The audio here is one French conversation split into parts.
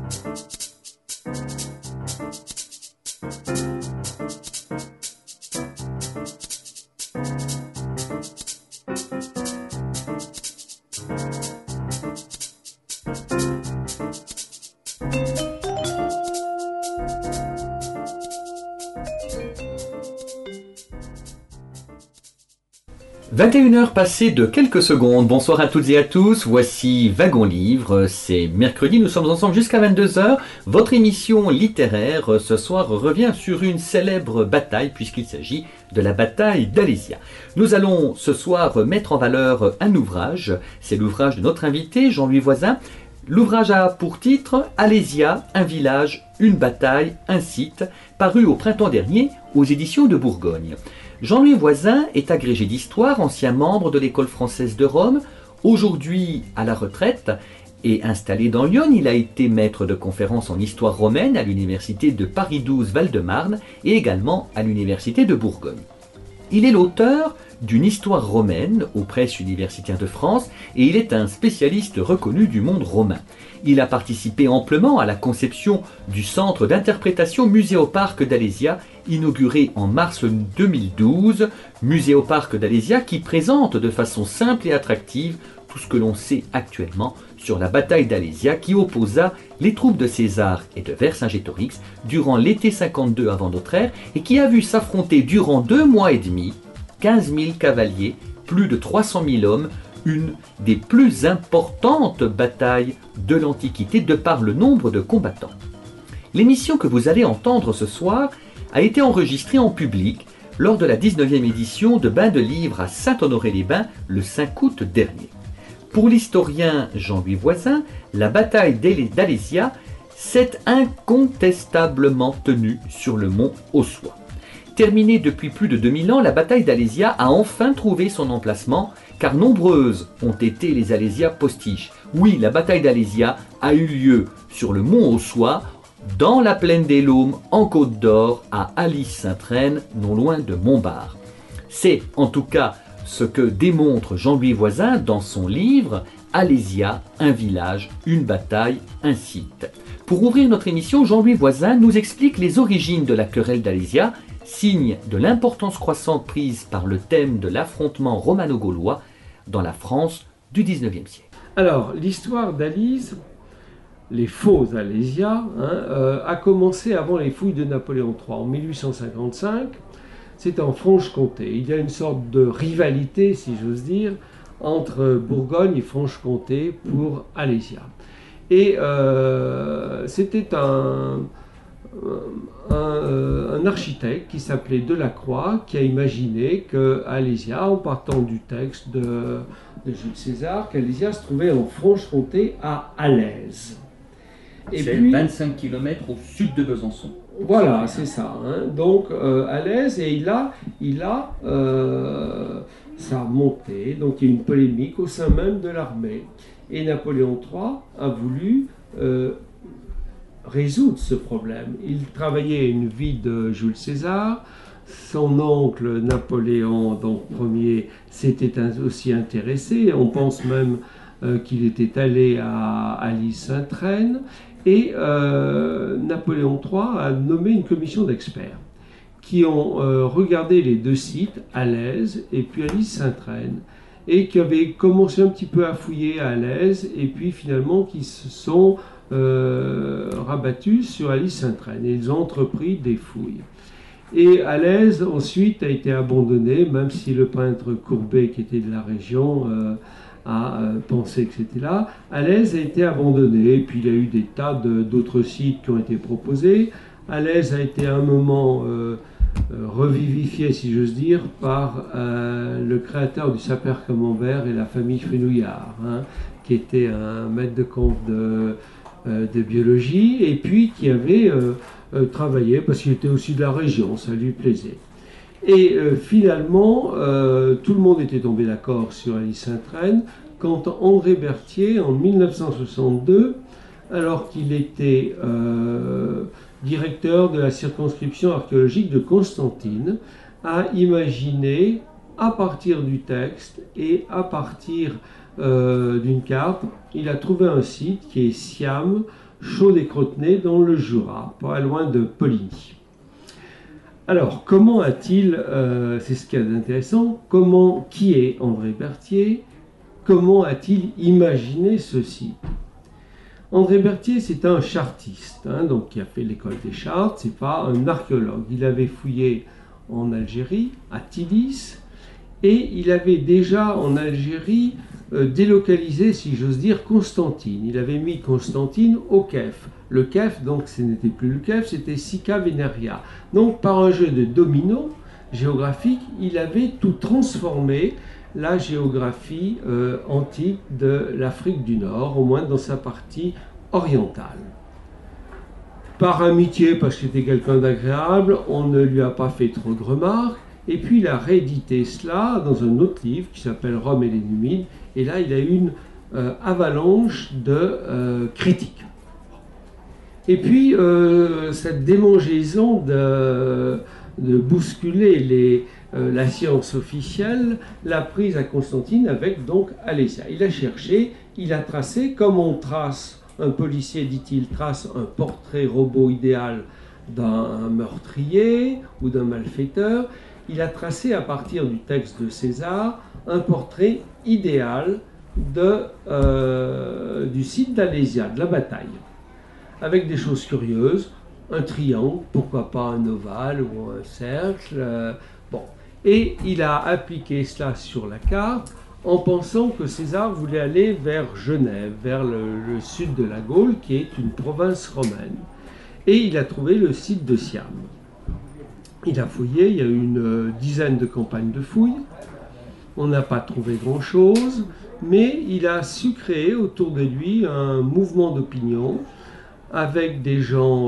« 21h passées de quelques secondes, bonsoir à toutes et à tous, voici Wagon Livre, c'est mercredi, nous sommes ensemble jusqu'à 22h, votre émission littéraire ce soir revient sur une célèbre bataille puisqu'il s'agit de la bataille d'Alésia. Nous allons ce soir mettre en valeur un ouvrage, c'est l'ouvrage de notre invité Jean-Louis Voisin. L'ouvrage a pour titre « Alésia, un village, une bataille, un site », paru au printemps dernier aux éditions de Bourgogne. Jean-Louis Voisin est agrégé d'histoire, ancien membre de l'école française de Rome, aujourd'hui à la retraite et installé dans Lyon. Il a été maître de conférences en histoire romaine à l'université de Paris 12 Val-de-Marne et également à l'université de Bourgogne. Il est l'auteur d'une histoire romaine aux presses universitaires de France et il est un spécialiste reconnu du monde romain. Il a participé amplement à la conception du centre d'interprétation Muséoparc d'Alésia, inauguré en mars 2012, Muséoparc d'Alésia qui présente de façon simple et attractive tout ce que l'on sait actuellement sur la bataille d'Alésia qui opposa les troupes de César et de Vercingétorix durant l'été 52 avant notre ère et qui a vu s'affronter durant 2 mois et demi 15 000 cavaliers, plus de 300 000 hommes, une des plus importantes batailles de l'Antiquité de par le nombre de combattants. L'émission que vous allez entendre ce soir a été enregistrée en public lors de la 19e édition de Bains de Livres à Saint-Honoré-les-Bains le 5 août dernier. Pour l'historien Jean-Louis Voisin, la bataille d'Alésia s'est incontestablement tenue sur le mont Ossois. Terminée depuis plus de 2000 ans, la bataille d'Alésia a enfin trouvé son emplacement, car nombreuses ont été les Alésias postiches. Oui, la bataille d'Alésia a eu lieu sur le mont Ossois, dans la plaine des Laumes, en Côte d'Or, à Alys-Sainte-Reine, non loin de Montbard. C'est en tout cas ce que démontre Jean-Louis Voisin dans son livre « Alésia, un village, une bataille, un site ». Pour ouvrir notre émission, Jean-Louis Voisin nous explique les origines de la querelle d'Alésia, signe de l'importance croissante prise par le thème de l'affrontement romano-gaulois dans la France du XIXe siècle. Alors, l'histoire d'Alys, les faux Alésias, a commencé avant les fouilles de Napoléon III, en 1855. C'est en Franche-Comté. Il y a une sorte de rivalité, si j'ose dire, entre Bourgogne et Franche-Comté pour Alésia. Et c'était un architecte qui s'appelait Delacroix qui a imaginé qu'Alésia, en partant du texte de Jules César, qu'Alésia se trouvait en Franche-Comté à Alès. Et c'est puis 25 km au sud de Besançon. Voilà, c'est ça. Donc Alès, et ça a monté, donc il y a une polémique au sein même de l'armée. Et Napoléon III a voulu résoudre ce problème. Il travaillait une vie de Jules César. Son oncle Napoléon donc Ier s'était aussi intéressé. On pense même qu'il était allé à Alys-Sainte-Reine. Et Napoléon III a nommé une commission d'experts qui ont regardé les 2 sites, Alès et puis Alys-Sainte-Reine, et qui avaient commencé un petit peu à fouiller à Alès, et puis finalement qui se sont rabattus sur Alys-Sainte-Reine. Et ils ont entrepris des fouilles. Et Alès, ensuite, a été abandonné, même si le peintre Courbet, qui était de la région, a pensé que c'était là. Alès a été abandonné, puis il y a eu des tas d'autres sites qui ont été proposés. Alès a été à un moment revivifié, si j'ose dire, par le créateur du Sapeur-Camembert et la famille Fenouillard, qui était un maître de camp de biologie, et puis qui avait travaillé, parce qu'il était aussi de la région, ça lui plaisait. Et finalement, tout le monde était tombé d'accord sur Alys-Sainte-Reine, quand André Berthier, en 1962, alors qu'il était directeur de la circonscription archéologique de Constantine, a imaginé, à partir du texte et à partir d'une carte, il a trouvé un site qui est Siam, Chaudes-et-Crotenay, dans le Jura, pas loin de Poligny. Alors, comment a-t-il, c'est ce qu'il y a d'intéressant, qui est André Berthier? Comment a-t-il imaginé ceci? André Berthier, c'est un chartiste, donc qui a fait l'école des Chartes, c'est pas un archéologue. Il avait fouillé en Algérie, à Tilis, et il avait déjà en Algérie délocalisé, si j'ose dire, Constantine. Il avait mis Constantine au Kef. Le Kef, donc ce n'était plus le Kef, c'était Sika Veneria. Donc par un jeu de domino géographique, il avait tout transformé, la géographie antique de l'Afrique du Nord, au moins dans sa partie orientale. Par amitié, parce qu'il était quelqu'un d'agréable, on ne lui a pas fait trop de remarques, et puis il a réédité cela dans un autre livre qui s'appelle Rome et les Numides, et là il a eu une avalanche de critiques. Et puis cette démangeaison de bousculer la science officielle l'a prise à Constantine avec donc Alésia. Il a cherché, il a tracé, comme on trace, un policier, dit-il, trace un portrait robot idéal d'un meurtrier ou d'un malfaiteur, il a tracé à partir du texte de César un portrait idéal du site d'Alésia, de la bataille, avec des choses curieuses, un triangle, pourquoi pas un ovale ou un cercle, bon. Et il a appliqué cela sur la carte en pensant que César voulait aller vers Genève, vers le sud de la Gaule, qui est une province romaine. Et il a trouvé le site de Siam. Il a fouillé, il y a eu une dizaine de campagnes de fouilles. On n'a pas trouvé grand-chose, mais il a su créer autour de lui un mouvement d'opinion avec des gens,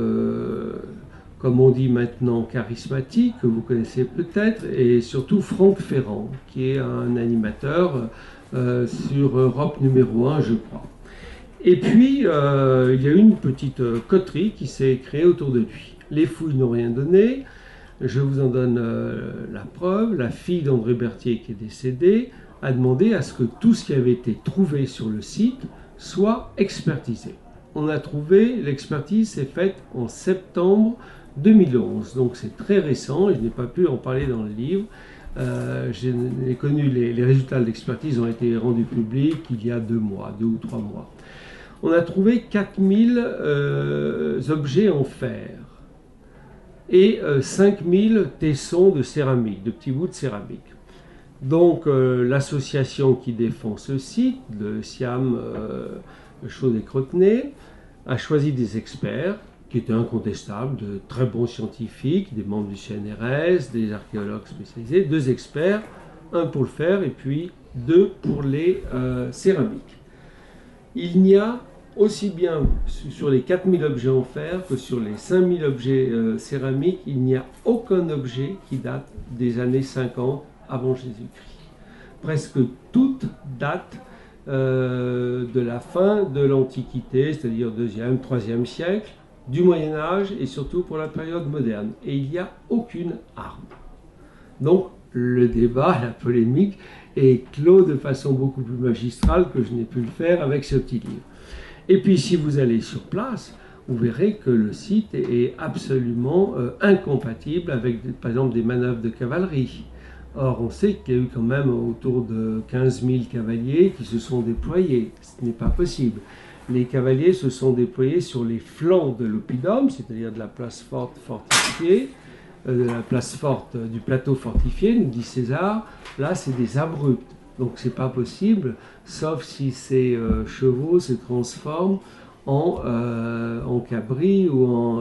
comme on dit maintenant, charismatiques, que vous connaissez peut-être, et surtout Franck Ferrand, qui est un animateur sur Europe numéro 1, je crois. Et puis, il y a eu une petite coterie qui s'est créée autour de lui. Les fouilles n'ont rien donné. Je vous en donne la preuve. La fille d'André Berthier, qui est décédée, a demandé à ce que tout ce qui avait été trouvé sur le site soit expertisé. On a trouvé, l'expertise s'est faite en septembre 2011, donc c'est très récent, et je n'ai pas pu en parler dans le livre. J'ai connu les résultats de l'expertise ont été rendus publics il y a 2 ou 3 mois. On a trouvé 4000 objets en fer et 5000 tessons de céramique, de petits bouts de céramique. Donc l'association qui défend ce site, le Siam Chaudes-et-Crotenay, a choisi des experts qui étaient incontestables, de très bons scientifiques, des membres du CNRS, des archéologues spécialisés, 2 experts, un pour le fer et puis 2 pour les céramiques. Il n'y a aussi bien sur les 4000 objets en fer que sur les 5000 objets céramiques, il n'y a aucun objet qui date des années 50 avant Jésus-Christ. Presque toutes datent de la fin de l'Antiquité, c'est-à-dire 2e, 3e siècle, du Moyen-Âge et surtout pour la période moderne. Et il n'y a aucune arme. Donc le débat, la polémique est clos de façon beaucoup plus magistrale que je n'ai pu le faire avec ce petit livre. Et puis si vous allez sur place, vous verrez que le site est absolument incompatible avec, par exemple, des manœuvres de cavalerie. Or, on sait qu'il y a eu quand même autour de 15 000 cavaliers qui se sont déployés. Ce n'est pas possible. Les cavaliers se sont déployés sur les flancs de l'oppidum, c'est-à-dire de la place forte fortifiée, de la place forte du plateau fortifié, nous dit César. Là, c'est des abrupts. Donc, c'est pas possible, sauf si ces chevaux se transforment en cabris ou en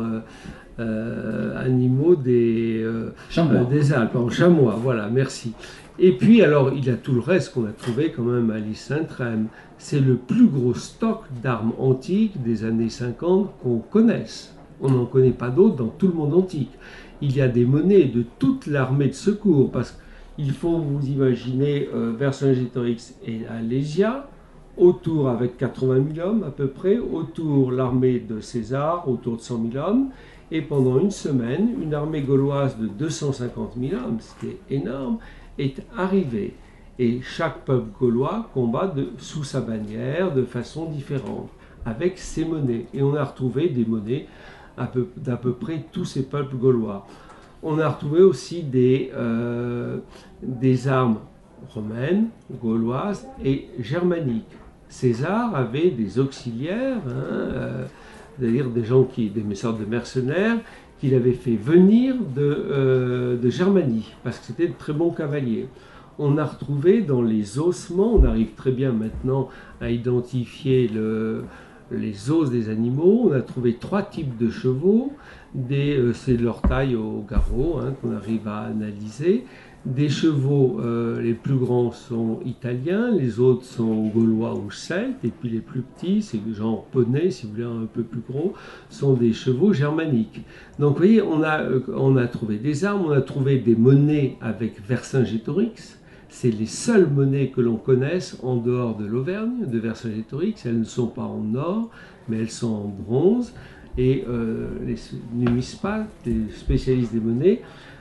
animaux des Alpes, en chamois, voilà, merci. Et puis, alors, il y a tout le reste qu'on a trouvé quand même à l'Is-Saint-Trème. C'est le plus gros stock d'armes antiques des années 50 qu'on connaisse. On n'en connaît pas d'autres dans tout le monde antique. Il y a des monnaies de toute l'armée de secours, parce qu'il faut vous imaginer Vercingétorix et Alésia, autour avec 80 000 hommes à peu près, autour l'armée de César, autour de 100 000 hommes, et pendant une semaine, une armée gauloise de 250 000 hommes, ce qui est énorme, est arrivée. Et chaque peuple gaulois combat sous sa bannière de façon différente. avec ces monnaies. Et on a retrouvé des monnaies d'à peu près tous ces peuples gaulois. On a retrouvé aussi des armes romaines, gauloises et germaniques. César avait des auxiliaires, c'est-à-dire des sortes de mercenaires, qu'il avait fait venir de Germanie, parce que c'était de très bons cavaliers. On a retrouvé dans les ossements, on arrive très bien maintenant à identifier les os des animaux. On a trouvé 3 types de chevaux, c'est de leur taille au garrot qu'on arrive à analyser. Des chevaux, les plus grands sont italiens, les autres sont gaulois ou celtes, et puis les plus petits, c'est genre poney, si vous voulez, un peu plus gros, sont des chevaux germaniques. Donc vous voyez, on a trouvé des armes, on a trouvé des monnaies avec Vercingétorix. C'est les seules monnaies que l'on connaisse en dehors de l'Auvergne, de Vercingétorix. Elles ne sont pas en or, mais elles sont en bronze. Et les numismates, les spécialistes des monnaies,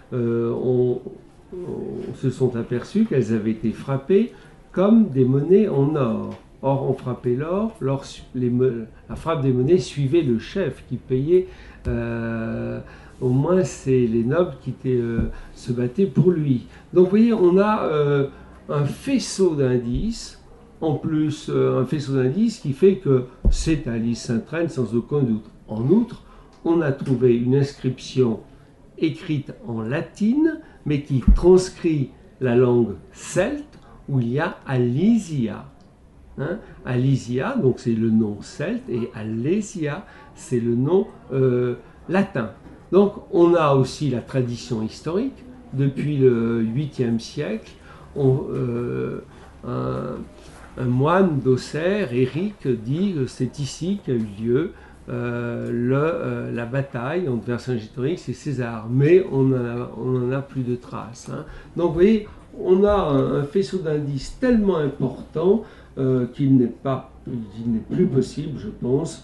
se sont aperçus qu'elles avaient été frappées comme des monnaies en or. Or, on frappait l'or, la frappe des monnaies suivait le chef qui payait. Au moins, c'est les nobles qui se battaient pour lui. Donc, vous voyez, on a un faisceau d'indices, en plus un faisceau d'indices qui fait que c'est un Lys Saint-Traine sans aucun doute. En outre, on a trouvé une inscription écrite en latine, mais qui transcrit la langue celte, où il y a Alésia. Alésia, donc c'est le nom celte, et Alésia, c'est le nom latin. Donc on a aussi la tradition historique. Depuis le 8e siècle, un moine d'Auxerre, Éric, dit que c'est ici qu'a eu lieu la bataille entre Vercingétorix et César, mais on n'en a plus de traces. Donc vous voyez, on a un faisceau d'indices tellement important qu'il n'est plus possible, je pense,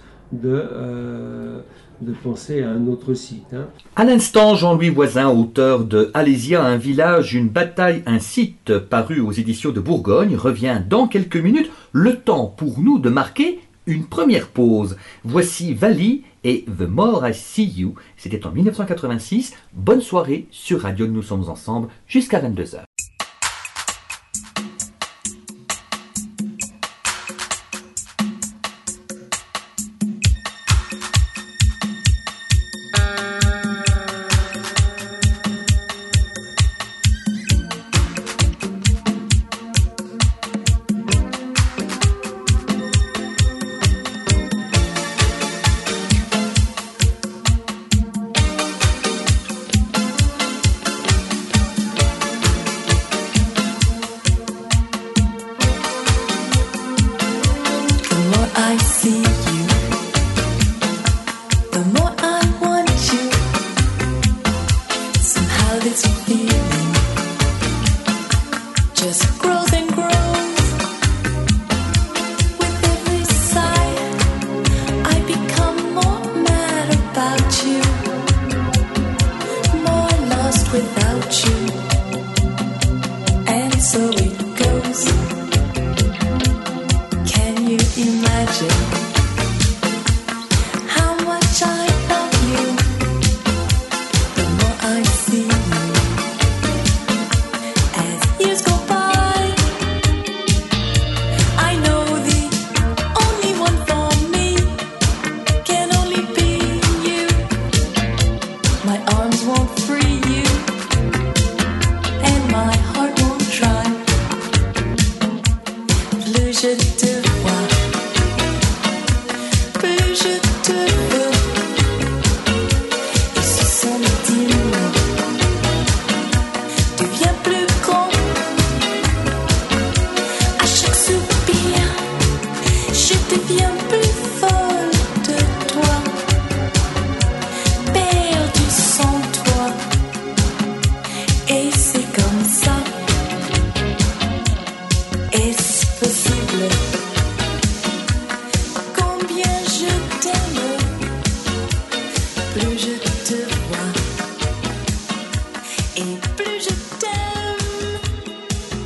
de penser à un autre site. À l'instant, Jean-Louis Voisin, auteur de Alésia, un village, une bataille, un site, paru aux éditions de Bourgogne, revient dans quelques minutes. Le temps pour nous de marquer une première pause. Voici Vali et The More I See You. C'était en 1986. Bonne soirée sur Radio Nous Sommes Ensemble jusqu'à 22h.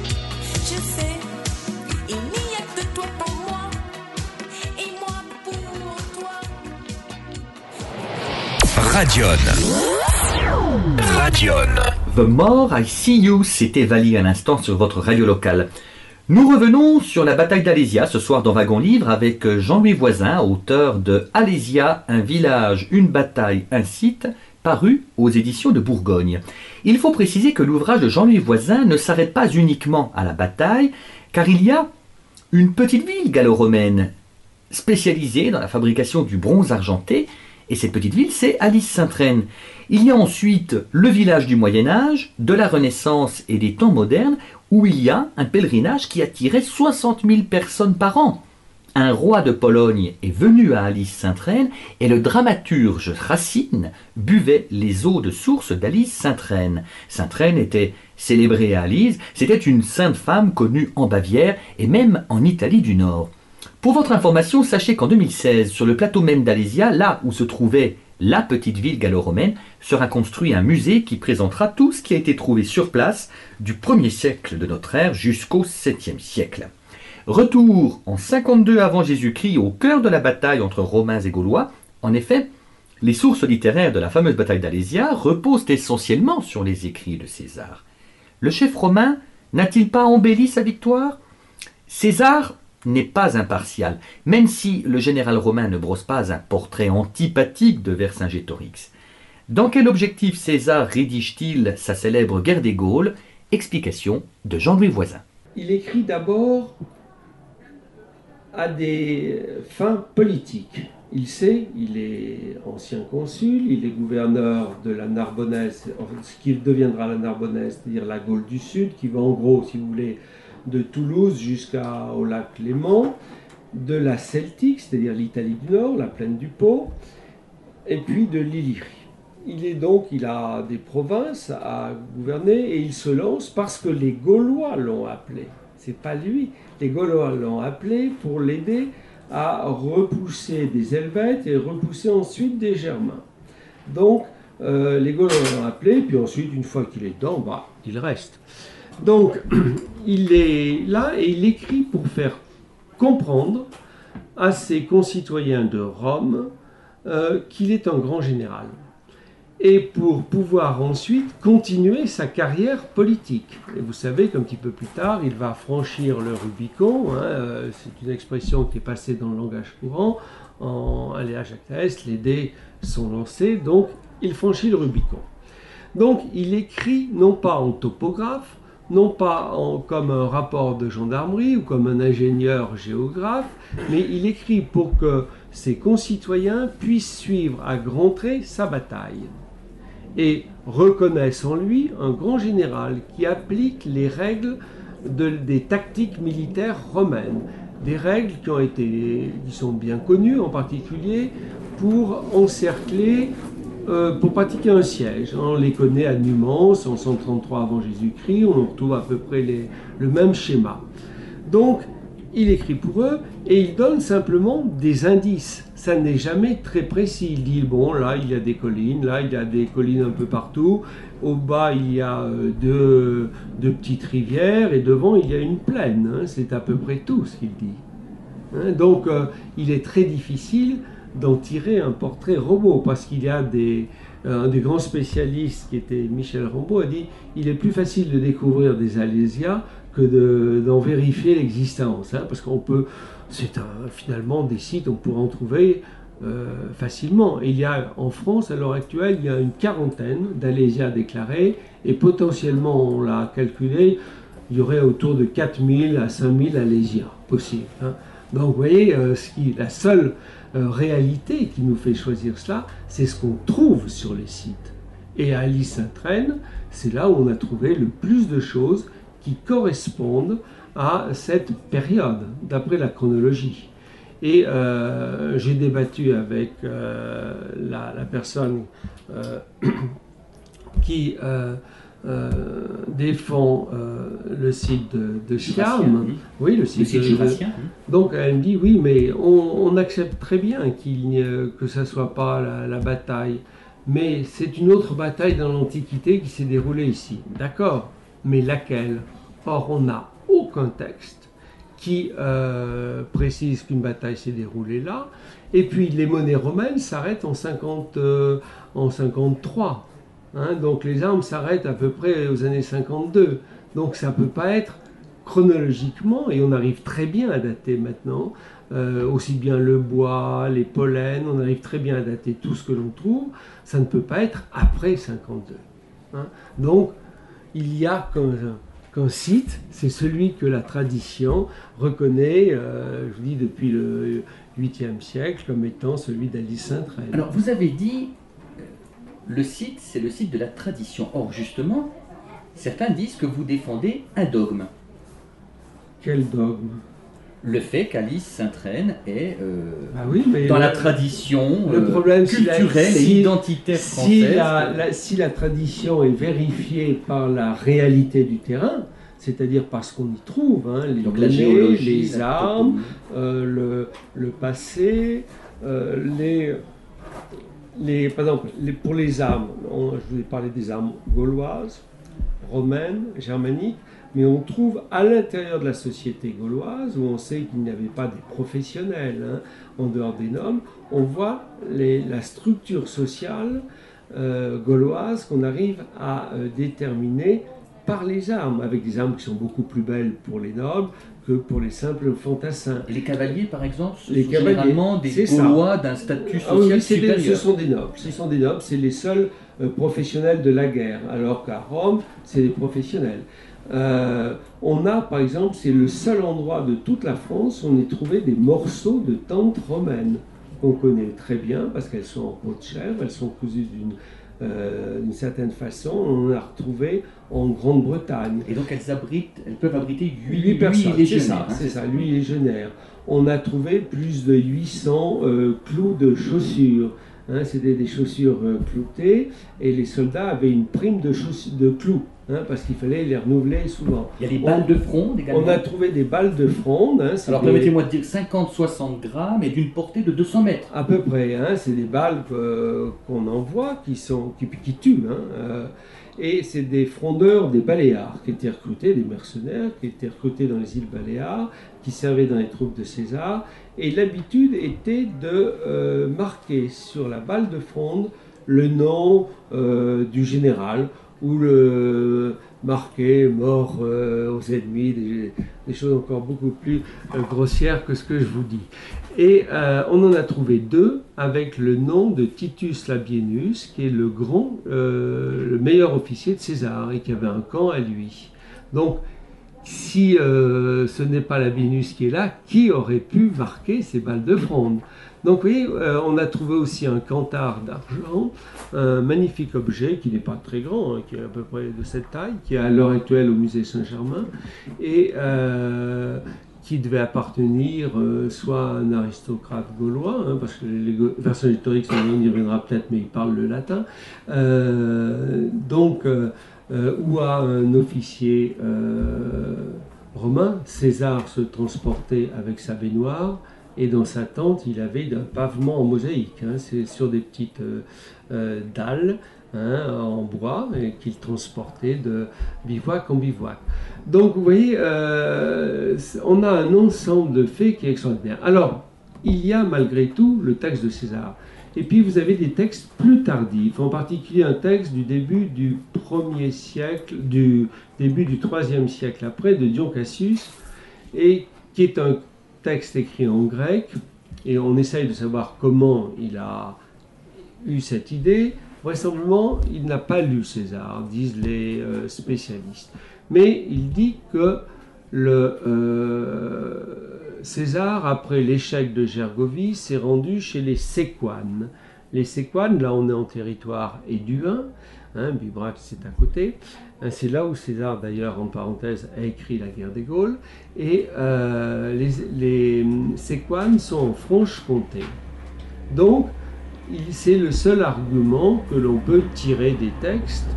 Je sais, il n'y a que toi pour moi et moi pour Radion. The More I See You, c'était Vali à l'instant sur votre radio locale. Nous revenons sur la bataille d'Alésia ce soir dans Wagon Livre avec Jean-Louis Voisin, auteur de Alésia, un village, une bataille, un site, paru aux éditions de Bourgogne. Il faut préciser que l'ouvrage de Jean-Louis Voisin ne s'arrête pas uniquement à la bataille, car il y a une petite ville gallo-romaine spécialisée dans la fabrication du bronze argenté, et cette petite ville c'est Alys-Sainte-Reine. Il y a ensuite le village du Moyen-Âge, de la Renaissance et des temps modernes, où il y a un pèlerinage qui attirait 60 000 personnes par an. Un roi de Pologne est venu à Alys-Sainte-Reine et le dramaturge Racine buvait les eaux de source d'Alys-Sainte-Reine. Sainte-Reine était célébrée à Alys, c'était une sainte femme connue en Bavière et même en Italie du Nord. Pour votre information, sachez qu'en 2016, sur le plateau même d'Alésia, là où se trouvait la petite ville gallo-romaine, sera construit un musée qui présentera tout ce qui a été trouvé sur place du 1er siècle de notre ère jusqu'au 7e siècle. Retour en 52 avant Jésus-Christ au cœur de la bataille entre Romains et Gaulois. En effet, les sources littéraires de la fameuse bataille d'Alésia reposent essentiellement sur les écrits de César. Le chef romain n'a-t-il pas embelli sa victoire ? César n'est pas impartial, même si le général romain ne brosse pas un portrait antipathique de Vercingétorix. Dans quel objectif César rédige-t-il sa célèbre guerre des Gaules ? Explication de Jean-Louis Voisin. Il écrit d'abord à des fins politiques. Il sait, il est ancien consul, il est gouverneur de la Narbonnaise, ce qui deviendra la Narbonnaise, c'est-à-dire la Gaule du Sud, qui va en gros, si vous voulez, de Toulouse jusqu'au lac Léman, de la Celtique, c'est-à-dire l'Italie du Nord, la plaine du Pô, et puis de l'Illyrie. Il a des provinces à gouverner et il se lance parce que les Gaulois l'ont appelé. C'est pas lui. Les Gaulois l'ont appelé pour l'aider à repousser des Helvètes et repousser ensuite des Germains. Donc, les Gaulois l'ont appelé, puis ensuite, une fois qu'il est dedans, il reste. Donc, il est là et il écrit pour faire comprendre à ses concitoyens de Rome qu'il est un grand général. Et pour pouvoir ensuite continuer sa carrière politique. Et vous savez qu'un petit peu plus tard, il va franchir le Rubicon, c'est une expression qui est passée dans le langage courant, à l'âge Actaès, les dés sont lancés, donc il franchit le Rubicon. Donc il écrit non pas en topographe, non pas comme un rapport de gendarmerie ou comme un ingénieur géographe, mais il écrit pour que ses concitoyens puissent suivre à grands traits sa bataille et reconnaissent en lui un grand général qui applique les règles des tactiques militaires romaines, des règles qui sont bien connues, en particulier pour encercler, pour pratiquer un siège. On les connaît à Numance en 133 avant Jésus-Christ, on retrouve à peu près le même schéma. Donc, il écrit pour eux et il donne simplement des indices. Ça n'est jamais très précis. Il dit, bon, là, il y a des collines, là, il y a des collines un peu partout. Au bas, il y a deux petites rivières et devant, il y a une plaine. C'est à peu près tout ce qu'il dit. Donc, il est très difficile d'en tirer un portrait robot parce qu'il y a un des grands spécialistes qui était Michel Rambaud a dit il est plus facile de découvrir des Alésias que d'en vérifier l'existence, parce qu'on peut, finalement des sites, on pourrait en trouver facilement. Et il y a en France, à l'heure actuelle, il y a une quarantaine d'Alésias déclarés, et potentiellement, on l'a calculé, il y aurait autour de 4000 à 5000 Alésias possibles. Donc vous voyez, la seule réalité qui nous fait choisir cela, c'est ce qu'on trouve sur les sites. Et à Alys-Sainte-Reine, c'est là où on a trouvé le plus de choses qui correspondent à cette période, d'après la chronologie. Et j'ai débattu avec la personne qui défend le site de Siam. Oui, le site Jurassien. Donc elle me dit, oui, mais on accepte très bien que ça ne soit pas la bataille. Mais c'est une autre bataille dans l'Antiquité qui s'est déroulée ici. D'accord, mais laquelle ? Or, on n'a aucun texte qui précise qu'une bataille s'est déroulée là. Et puis les monnaies romaines s'arrêtent en 53. Hein, donc les armes s'arrêtent à peu près aux années 52. Donc ça ne peut pas être chronologiquement, et on arrive très bien à dater maintenant, aussi bien le bois, les pollens, on arrive très bien à dater tout ce que l'on trouve, ça ne peut pas être après 52. Hein. Donc il y a qu'un site, c'est celui que la tradition reconnaît, je vous dis depuis le 8e siècle, comme étant celui d'Aly-Sainte-Reine. Alors vous avez dit, le site, c'est le site de la tradition. Or justement, certains disent que vous défendez un dogme. Quel dogme? Le fait qu'Aly-Sainte-Reine est dans la tradition culturelle et identitaire française. Si la tradition est vérifiée par la réalité du terrain, c'est-à-dire parce qu'on y trouve les données, les armes, le passé, par exemple, pour les armes, je vous ai parlé des armes gauloises, romaines, germaniques, mais on trouve à l'intérieur de la société gauloise, où on sait qu'il n'y avait pas des professionnels en dehors des nobles, on voit la structure sociale gauloise qu'on arrive à déterminer par les armes, avec des armes qui sont beaucoup plus belles pour les nobles que pour les simples fantassins. Et les cavaliers, par exemple, sont généralement des Gaulois d'un statut social supérieur. Ce sont des nobles. Ce sont des nobles, c'est les seuls professionnels de la guerre, alors qu'à Rome, c'est des professionnels. On a, par exemple, c'est le seul endroit de toute la France où on a trouvé des morceaux de tentes romaines, qu'on connaît très bien, parce qu'elles sont en peau de chèvre, elles sont cousues d'une certaine façon, on en a retrouvé en Grande-Bretagne. Et donc elles peuvent abriter 8 personnes, légionnaires. C'est ça, 8 légionnaires. On a trouvé plus de 800 clous de chaussures. C'était des chaussures cloutées, et les soldats avaient une prime de clous, parce qu'il fallait les renouveler souvent. Il y a des balles de fronde également. On a trouvé des balles de fronde. Alors permettez-moi de dire 50-60 grammes et d'une portée de 200 mètres. À peu près, c'est des balles qu'on envoie qui tuent. Et c'est des frondeurs des Baléares qui étaient recrutés, des mercenaires qui étaient recrutés dans les îles Baléares, qui servaient dans les troupes de César. Et l'habitude était de marquer sur la balle de fronde le nom du général, ou le marquer mort aux ennemis, des choses encore beaucoup plus grossières que ce que je vous dis. Et on en a trouvé 2 avec le nom de Titus Labienus, qui est le meilleur officier de César, et qui avait un camp à lui. Donc, si ce n'est pas Labienus qui est là, qui aurait pu marquer ces balles de fronde? Donc vous voyez, on a trouvé aussi un canthare d'argent, un magnifique objet qui n'est pas très grand, qui est à peu près de cette taille, qui est à l'heure actuelle au musée Saint-Germain, et qui devait appartenir soit à un aristocrate gaulois, parce que les versions historiques, on y reviendra peut-être, mais ils parlent le latin, ou à un officier romain. César se transportait avec sa baignoire, et dans sa tente, il avait un pavement en mosaïque. C'est sur des petites dalles en bois, et qu'il transportait de bivouac en bivouac. Donc vous voyez, on a un ensemble de faits qui est extraordinaire. Alors, il y a malgré tout le texte de César. Et puis vous avez des textes plus tardifs, en particulier un texte du début du 1er siècle, du début du 3e siècle après, de Dion Cassius, et qui est un texte écrit en grec, et on essaye de savoir comment il a eu cette idée. Vraisemblablement, il n'a pas lu César, disent les spécialistes. Mais il dit que César, après l'échec de Gergovie, s'est rendu chez les Séquanes. Les Séquanes, là on est en territoire éduin, Bibrac c'est à côté. C'est là où César, d'ailleurs, en parenthèse, a écrit La guerre des Gaules. Et les Séquanes sont en Franche-Comté. Donc, c'est le seul argument que l'on peut tirer des textes.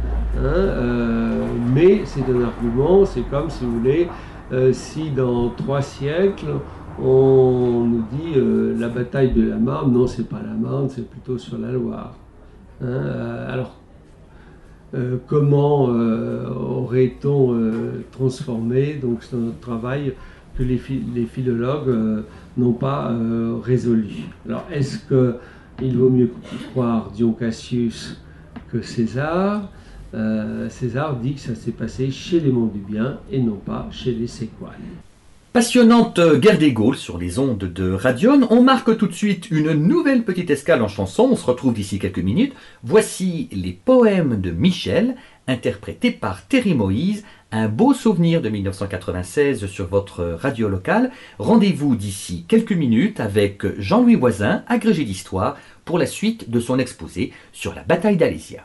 Mais c'est un argument, c'est comme, si vous voulez, si dans 3 siècles, on nous dit la bataille de la Marne, non, c'est pas la Marne, c'est plutôt sur la Loire. Alors, comment aurait-on transformé, donc c'est notre travail, que les philologues n'ont pas résolu. Alors, est-ce qu'il vaut mieux croire Dion Cassius que César? César dit que ça s'est passé chez les Mondébiens et non pas chez les Séquanes. Passionnante guerre des Gaules sur les ondes de Radion. On marque tout de suite une nouvelle petite escale en chanson. On se retrouve d'ici quelques minutes. Voici les poèmes de Michel, interprétés par Thierry Moïse. Un beau souvenir de 1996 sur votre radio locale. Rendez-vous d'ici quelques minutes avec Jean-Louis Voisin, agrégé d'histoire, pour la suite de son exposé sur la bataille d'Alésia.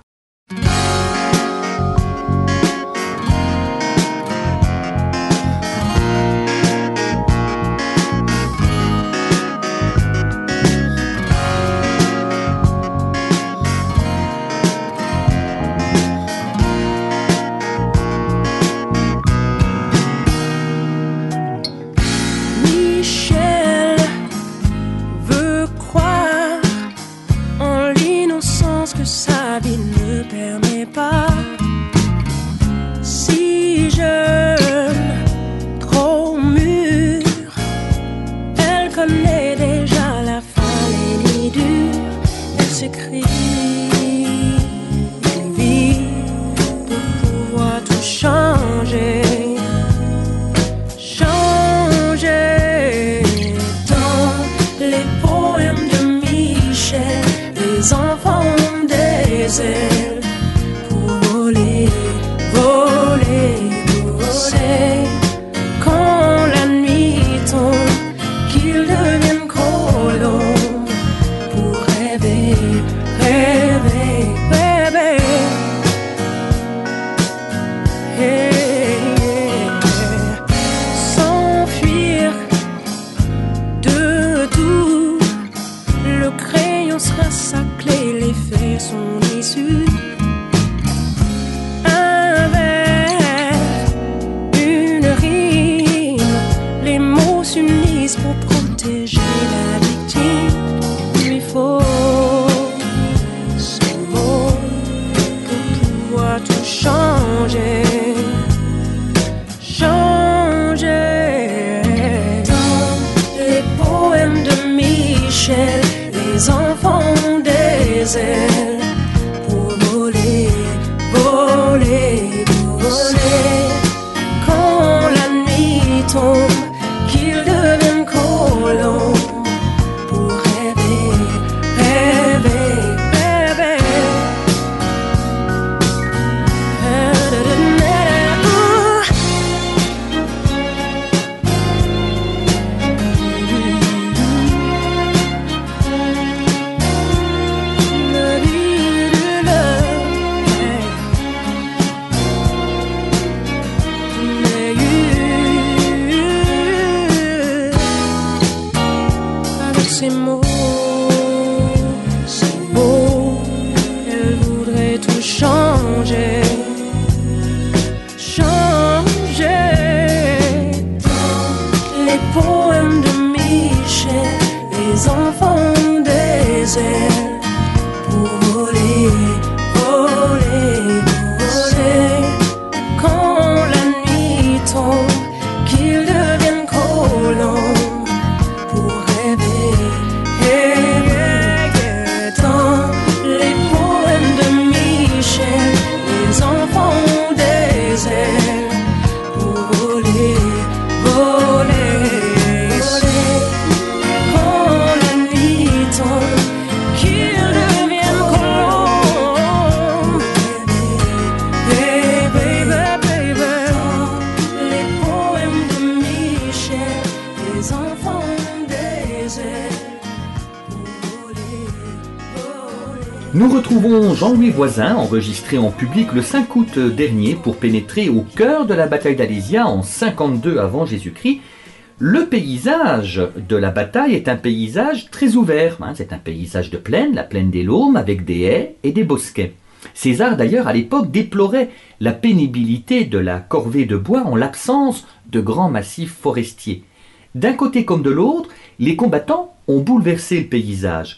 Nous retrouvons Jean-Louis Voisin, enregistré en public le 5 août dernier pour pénétrer au cœur de la bataille d'Alésia en 52 avant Jésus-Christ. Le paysage de la bataille est un paysage très ouvert, c'est un paysage de plaine, la plaine des Laumes, avec des haies et des bosquets. César d'ailleurs à l'époque déplorait la pénibilité de la corvée de bois en l'absence de grands massifs forestiers. D'un côté comme de l'autre, les combattants ont bouleversé le paysage.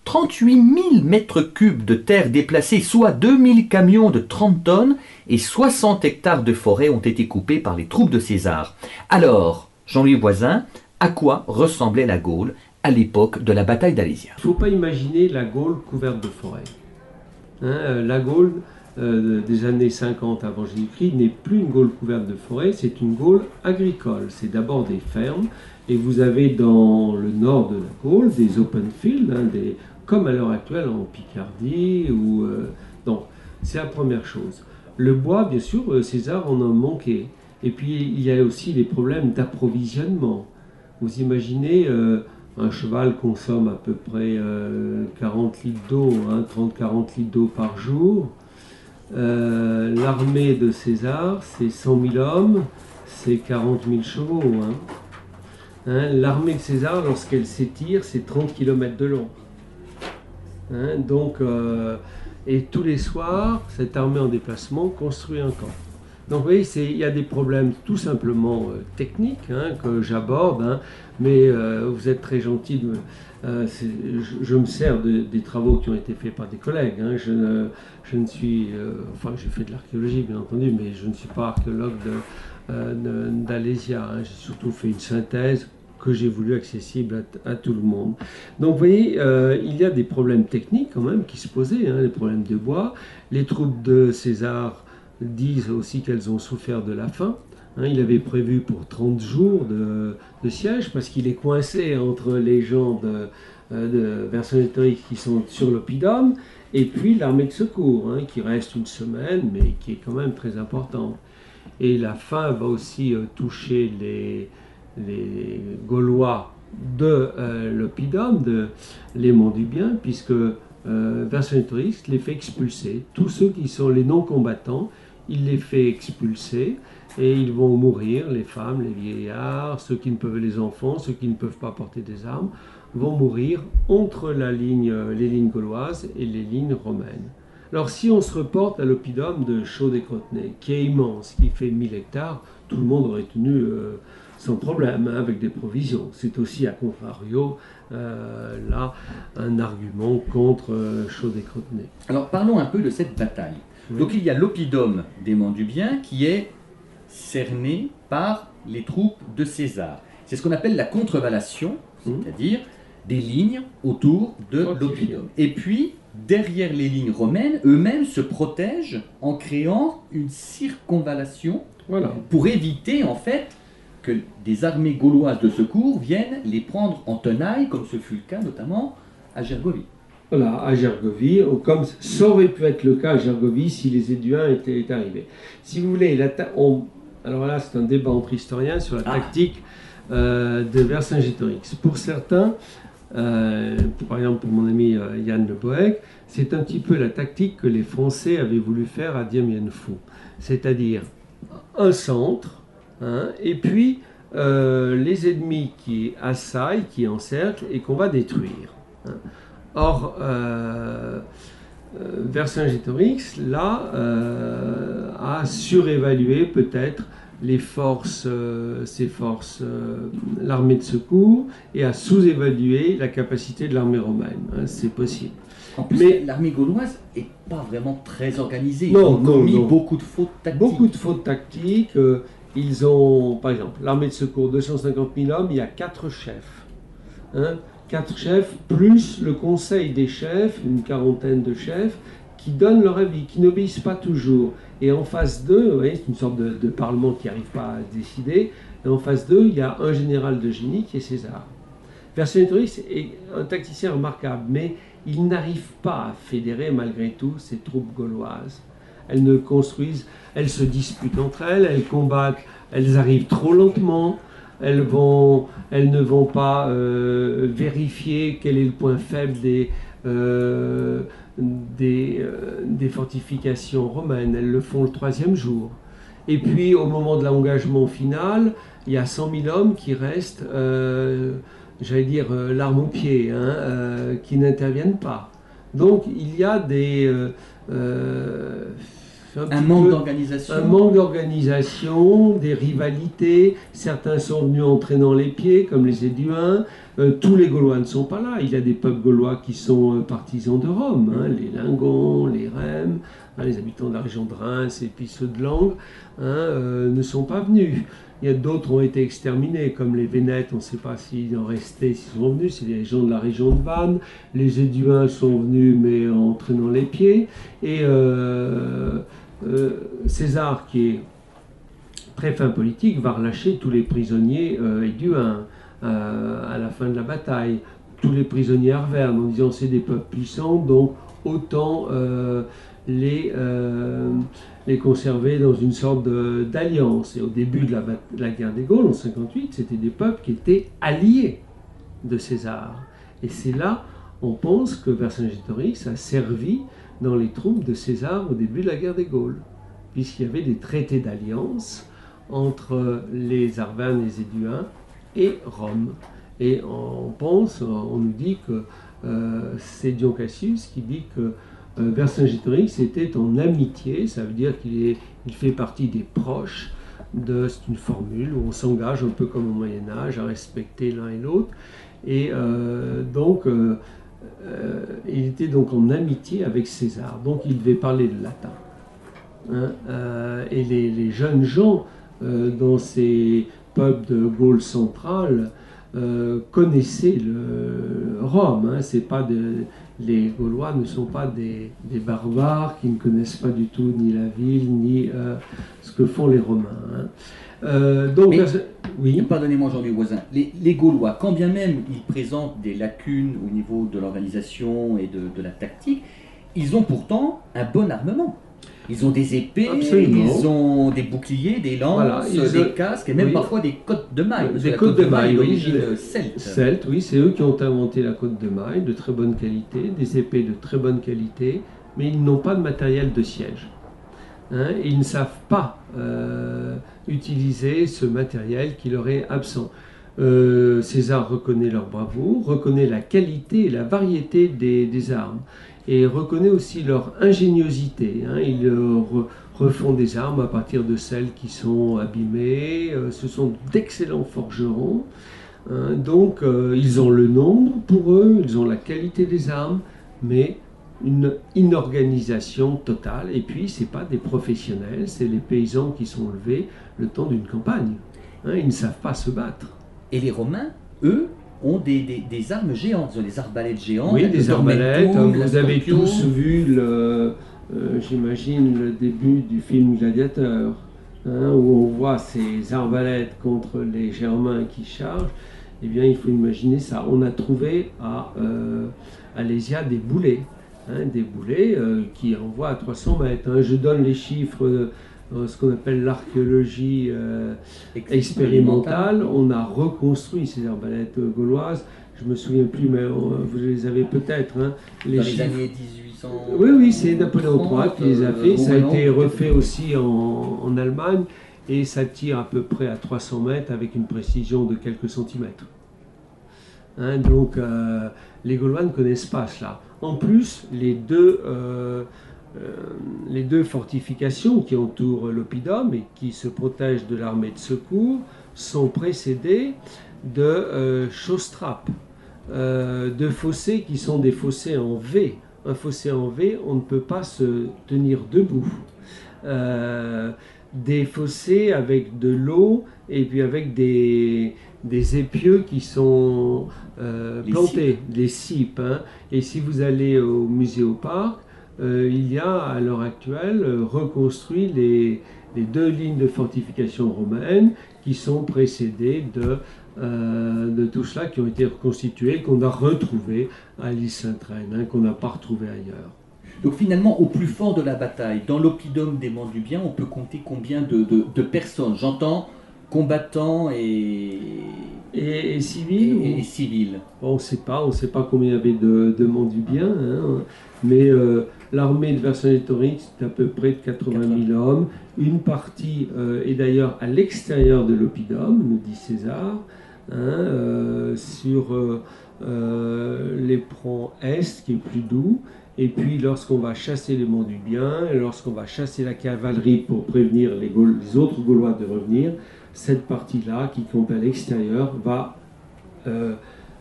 38 000 mètres cubes de terre déplacée, soit 2000 camions de 30 tonnes et 60 hectares de forêt ont été coupés par les troupes de César. Alors, Jean-Louis Voisin, à quoi ressemblait la Gaule à l'époque de la bataille d'Alésia? Il ne faut pas imaginer la Gaule couverte de forêt. La Gaule des années 50 avant Jésus-Christ n'est plus une Gaule couverte de forêt, c'est une Gaule agricole. C'est d'abord des fermes, et vous avez dans le nord de la Gaule des open fields, comme à l'heure actuelle en Picardie. Donc, c'est la première chose. Le bois, bien sûr, César en a manqué. Et puis, il y a aussi les problèmes d'approvisionnement. Vous imaginez, un cheval consomme à peu près 40 litres d'eau, 30-40 litres d'eau par jour. L'armée de César, c'est 100 000 hommes, c'est 40 000 chevaux. L'armée de César, lorsqu'elle s'étire, c'est 30 km de long. Et tous les soirs, cette armée en déplacement construit un camp. Donc vous voyez, il y a des problèmes tout simplement techniques que j'aborde, mais vous êtes très gentil. Je me sers des travaux qui ont été faits par des collègues. Je ne suis, enfin j'ai fait de l'archéologie bien entendu, mais je ne suis pas archéologue d'Alésia. J'ai surtout fait une synthèse que j'ai voulu accessible à tout le monde. Donc vous voyez, il y a des problèmes techniques quand même qui se posaient, les problèmes de bois. Les troupes de César disent aussi qu'elles ont souffert de la faim. Il avait prévu pour 30 jours de siège parce qu'il est coincé entre les gens de Vercingétorix qui sont sur l'oppidum et puis l'armée de secours qui reste une semaine mais qui est quand même très importante. Et la faim va aussi toucher les Gaulois de l'oppidum, les monts du bien, puisque Vercingétorix les fait expulser. Tous ceux qui sont les non-combattants, il les fait expulser et ils vont mourir, les femmes, les vieillards, les enfants, ceux qui ne peuvent pas porter des armes, vont mourir entre les lignes gauloises et les lignes romaines. Alors si on se reporte à l'oppidum de Chaux-des-Crotenay, qui est immense, qui fait 1000 hectares, tout le monde aurait tenu sans problème, avec des provisions. C'est aussi, à contrario, là, un argument contre Chaux-des-Crotenay. Alors parlons un peu de cette bataille. Oui. Donc il y a l'oppidum des Monts du Bien qui est cerné par les troupes de César. C'est ce qu'on appelle la contrevallation, c'est-à-dire des lignes autour de l'oppidum. Et puis, derrière les lignes romaines, eux-mêmes se protègent en créant une circonvallation pour éviter en fait que des armées gauloises de secours viennent les prendre en tenaille, comme ce fut le cas notamment à Gergovie. Voilà, à Gergovie, comme ça aurait pu être le cas à Gergovie si les Éduins étaient arrivés. Si vous voulez, alors là c'est un débat entre historiens sur la tactique de Vercingétorix. Pour certains, par exemple pour mon ami Yann Le Bohec, c'est un petit peu la tactique que les Français avaient voulu faire à Dien Bien Phu, c'est-à-dire un centre, et puis les ennemis qui assaillent, qui encerclent et qu'on va détruire. Or, Vercingétorix, là, a surévalué peut-être les forces, l'armée de secours, et a sous-évalué la capacité de l'armée romaine. C'est possible. En plus, mais l'armée gauloise n'est pas vraiment très organisée. Ils ont commis beaucoup de fautes tactiques. Beaucoup de fautes tactiques. Ils ont, par exemple, l'armée de secours, 250 000 hommes, il y a 4 chefs. 4 chefs, plus le conseil des chefs, une quarantaine de chefs, qui donnent leur avis, qui n'obéissent pas toujours. Et en face d'eux, vous voyez, c'est une sorte de parlement qui n'arrive pas à décider, et en face d'eux, il y a un général de génie qui est César. Vercingétorix est un tacticien remarquable, mais il n'arrive pas à fédérer malgré tout ces troupes gauloises. Elles ne construisent, elles se disputent entre elles, elles combattent, elles arrivent trop lentement. Elles ne vont pas vérifier quel est le point faible des fortifications romaines. Elles le font le 3e jour. Et puis, au moment de l'engagement final, il y a 100 000 hommes qui restent, j'allais dire, l'arme au pied, qui n'interviennent pas. Donc, il y a un manque d'organisation. Un manque d'organisation, des rivalités. Certains sont venus en traînant les pieds, comme les Éduins. Tous les Gaulois ne sont pas là. Il y a des peuples gaulois qui sont partisans de Rome, hein, les Lingons, les Rèmes, hein, les habitants de la région de Reims et puis ceux de Langres, hein, ne sont pas venus. Il y a d'autres qui ont été exterminés, comme les Vénètes, on ne sait pas s'ils en restaient, s'ils sont venus, c'est les gens de la région de Vannes. Les Éduins sont venus, mais en traînant les pieds. Et César, qui est très fin politique, va relâcher tous les prisonniers éduins à la fin de la bataille, tous les prisonniers arvernes, en disant c'est des peuples puissants, donc autant les conserver dans une sorte d'alliance. Et au début de la guerre des Gaules, en 58, c'était des peuples qui étaient alliés de César. Et c'est là, on pense que Vercingétorix a servi dans les troupes de César au début de la guerre des Gaules, puisqu'il y avait des traités d'alliance entre les Arvernes, les Éduins et Rome. Et on pense, on nous dit que c'est Dion Cassius qui dit que Vercingétorix était en amitié, ça veut dire qu'il fait partie des proches. C'est une formule où on s'engage un peu comme au Moyen-Âge à respecter l'un et l'autre. Et donc, il était donc en amitié avec César, donc il devait parler le latin. Hein, et les jeunes gens dans ces peuples de Gaule centrale connaissaient Rome. Hein, c'est pas les Gaulois ne sont pas des barbares qui ne connaissent pas du tout ni la ville ni ce que font les Romains. Hein. Donc, oui. Pardonnez-moi, Jean-Louis Voisin. Les Gaulois, quand bien même ils présentent des lacunes au niveau de l'organisation et de la tactique, ils ont pourtant un bon armement. Ils ont des épées, absolument. Ils ont des boucliers, des lances, voilà, des casques et même parfois des côtes de mailles. Des côtes de mailles, d'origine celte. Celte, oui, c'est eux qui ont inventé la côte de maille de très bonne qualité, des épées de très bonne qualité, mais ils n'ont pas de matériel de siège. Hein, ils ne savent pas utiliser ce matériel qui leur est absent. César reconnaît leur bravoure, reconnaît la qualité et la variété des armes, et reconnaît aussi leur ingéniosité. Hein. Ils refont des armes à partir de celles qui sont abîmées. Ce sont d'excellents forgerons. Hein. Donc, ils ont le nombre pour eux, ils ont la qualité des armes, mais une inorganisation totale. Et puis, ce n'est pas des professionnels, c'est les paysans qui sont levés le temps d'une campagne. Hein. Ils ne savent pas se battre. Et les Romains, eux, ont des armes géantes, ils ont des arbalètes géantes. Oui, des arbalètes. Vous avez tous vu, j'imagine, le début du film Gladiateur, hein, où on voit ces arbalètes contre les Germains qui chargent. Eh bien, il faut imaginer ça. On a trouvé à Alésia des boulets, hein, qui envoient à 300 mètres. Hein. Je donne les chiffres. Ce qu'on appelle l'archéologie expérimentale. On a reconstruit ces arbalètes gauloises. Je ne me souviens plus, mais vous les avez peut-être. Hein, dans les années 1800. Oui, c'est Napoléon III qui les a fait. Ça a été refait aussi en Allemagne et ça tire à peu près à 300 mètres avec une précision de quelques centimètres. Hein, donc les Gaulois ne connaissent pas cela. En plus, les deux fortifications qui entourent l'oppidum et qui se protègent de l'armée de secours sont précédées de chausses-trappes, de fossés qui sont des fossés en V. Un fossé en V, on ne peut pas se tenir debout. Des fossés avec de l'eau et puis avec des épieux qui sont plantés, des cipes. Hein. Et si vous allez au musée au parc, il y a à l'heure actuelle reconstruit les deux lignes de fortification romaines qui sont précédées de tout cela, qui ont été reconstituées, qu'on a retrouvées à l'île Sainte-Reine, hein, qu'on n'a pas retrouvé ailleurs. Donc finalement, au plus fort de la bataille, dans l'oppidum des Mandubiens, on peut compter combien de personnes? J'entends combattants et civils. Et civils. Bon, on ne sait pas combien il y avait de Mandubiens, hein, mais l'armée de Vercingétorix est à peu près de 80 000 hommes. Une partie est d'ailleurs à l'extérieur de l'oppidum, nous dit César, hein, sur l'éperon est, qui est plus doux. Et puis lorsqu'on va chasser les Mandubiens, lorsqu'on va chasser la cavalerie pour prévenir les autres Gaulois de revenir, cette partie-là, qui compte à l'extérieur, va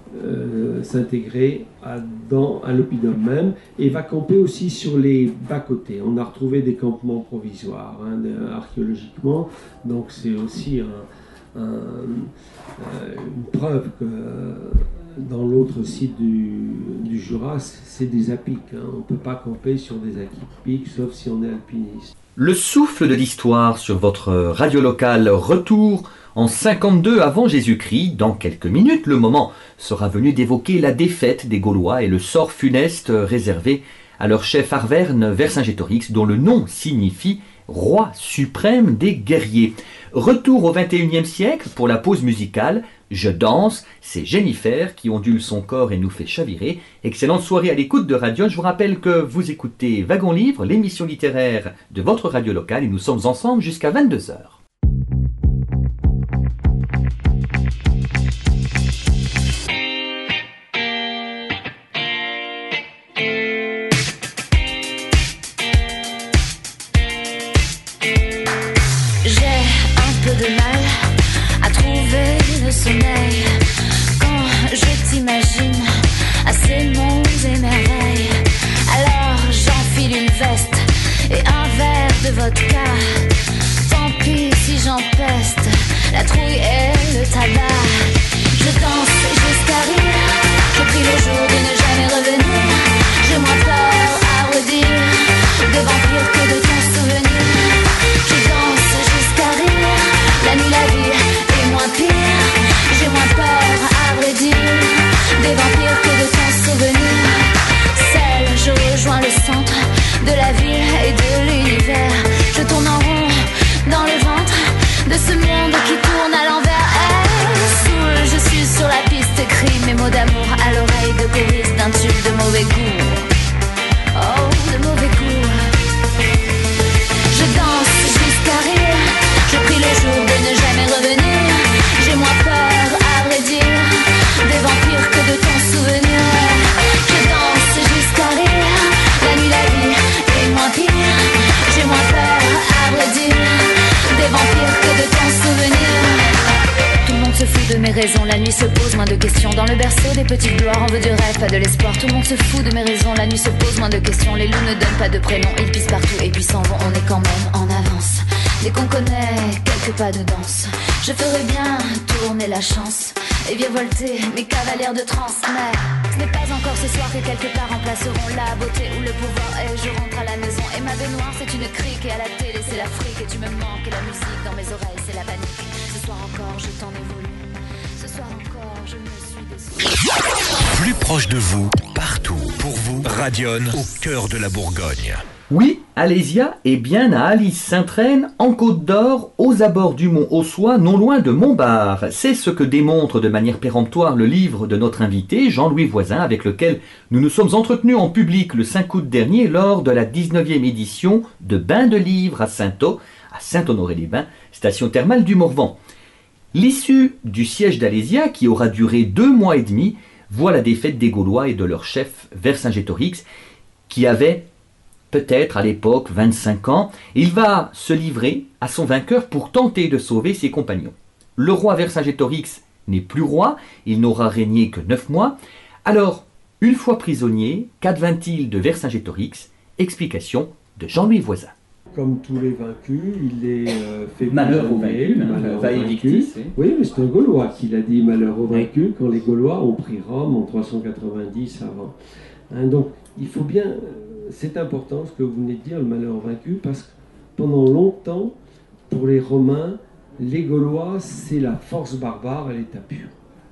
s'intégrer à l'oppidum même et va camper aussi sur les bas-côtés. On a retrouvé des campements provisoires archéologiquement, donc c'est aussi une preuve que dans l'autre site du Jura, c'est des apics. On ne peut pas camper sur des apics sauf si on est alpiniste. Le souffle de l'histoire sur votre radio locale Retour en 52 avant Jésus-Christ. Dans quelques minutes, le moment sera venu d'évoquer la défaite des Gaulois et le sort funeste réservé à leur chef Arverne Vercingétorix, dont le nom signifie roi suprême des guerriers. Retour au XXIe siècle pour la pause musicale. Je danse, c'est Jennifer qui ondule son corps et nous fait chavirer. Excellente soirée à l'écoute de Radion. Je vous rappelle que vous écoutez Wagon Livre, l'émission littéraire de votre radio locale, et nous sommes ensemble jusqu'à 22h. De mal à trouver le sommeil quand je t'imagine à ces monts et merveilles. Alors j'enfile une veste et un verre de vodka. Tant pis si j'empeste la trouille et le tabac. Je danse jusqu'à rire. Je prie le jour de ne jamais revenir. J'ai moins peur à redire des vampires que de ton souvenir. Je danse jusqu'à rire. La nuit, la vie est moins pire. J'ai moins peur, à vrai dire, des vampires que de ton souvenir. Seul, je rejoins le centre de la ville et de l'univers. Je tourne en rond dans le ventre de ce monde qui tourne à l'envers. Saoul, je suis sur la piste, crie mes mots d'amour à l'oreille de choriste d'un tube de mauvais goût. Oh, de mauvais goût. Je danse jusqu'à rire. Je prie le jour de ne jamais revenir. J'ai moins peur, à vrai dire, des vampires que de ton souvenir. Je danse jusqu'à rire. La nuit, la vie est moins pire. J'ai moins peur, à vrai dire, des vampires que de ton souvenir. Tout le monde se fout de mes raisons. La nuit se pose, moins de questions. Dans le berceau des petites gloires, on veut du rêve, pas de l'espoir. Tout le monde se fout de mes raisons. La nuit se pose, moins de questions. Les loups ne donnent pas de prénom. Ils pissent partout et puis s'en vont. On est quand même en avance. Dès qu'on connaît quelques pas de danse, je ferais bien tourner la chance et virevolter mes cavalières de trance. Mais ce n'est pas encore ce soir que quelque part remplaceront la beauté ou le pouvoir. Et je rentre à la maison et ma baignoire c'est une crique. Et à la télé c'est l'Afrique et tu me manques. Et la musique dans mes oreilles c'est la panique. Ce soir encore je t'en ai voulu. Ce soir encore je me suis déçue. Plus proche de vous, partout, pour vous, Radion, au cœur de la Bourgogne. Oui, Alésia est bien à Alys-Saint-Traine, en Côte d'Or, aux abords du mont Ossois, non loin de Montbard. C'est ce que démontre de manière péremptoire le livre de notre invité, Jean-Louis Voisin, avec lequel nous nous sommes entretenus en public le 5 août dernier lors de la 19e édition de Bains de Livres à Saint-Au, à Saint-Honoré-les-Bains, station thermale du Morvan. L'issue du siège d'Alésia, qui aura duré 2 mois et demi, voit la défaite des Gaulois et de leur chef Vercingétorix, qui avait peut-être à l'époque 25 ans. Il va se livrer à son vainqueur pour tenter de sauver ses compagnons. Le roi Vercingétorix n'est plus roi, il n'aura régné que 9 mois. Alors, une fois prisonnier, qu'advint-il de Vercingétorix? Explication de Jean-Louis Voisin. Comme tous les vaincus, il est fait malheur aux prisonnier, vaincus, malheur aux vae vaincus. victis. Oui, mais c'est un Gaulois qui l'a dit, malheur aux vaincus, quand les Gaulois ont pris Rome en 390 avant. Donc, il faut bien, c'est important ce que vous venez de dire, le malheur aux vaincus, parce que pendant longtemps, pour les Romains, les Gaulois, c'est la force barbare à l'état pur.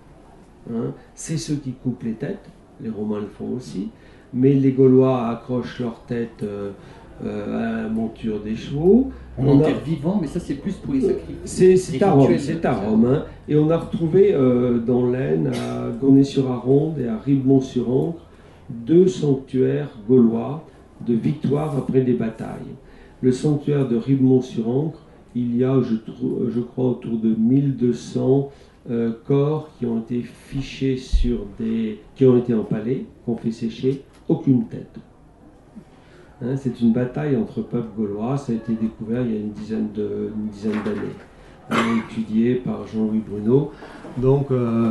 C'est ceux qui coupent les têtes, les Romains le font aussi, mais les Gaulois accrochent leur tête à la monture des chevaux. On enterre vivant, mais ça c'est plus pour les sacrifices. C'est à Rome, et on a retrouvé dans l'Aisne, à Gournay-sur-Aronde et à Ribemont-sur-Ancre, 2 sanctuaires gaulois de victoire après des batailles. Le sanctuaire de Ribemont-sur-Ancre, il y a, je crois, autour de 1200 corps qui ont été fichés qui ont été empalés, qu'on fait sécher, aucune tête. C'est une bataille entre peuples gaulois, ça a été découvert il y a une dizaine d'années, étudié par Jean-Louis Bruno. Donc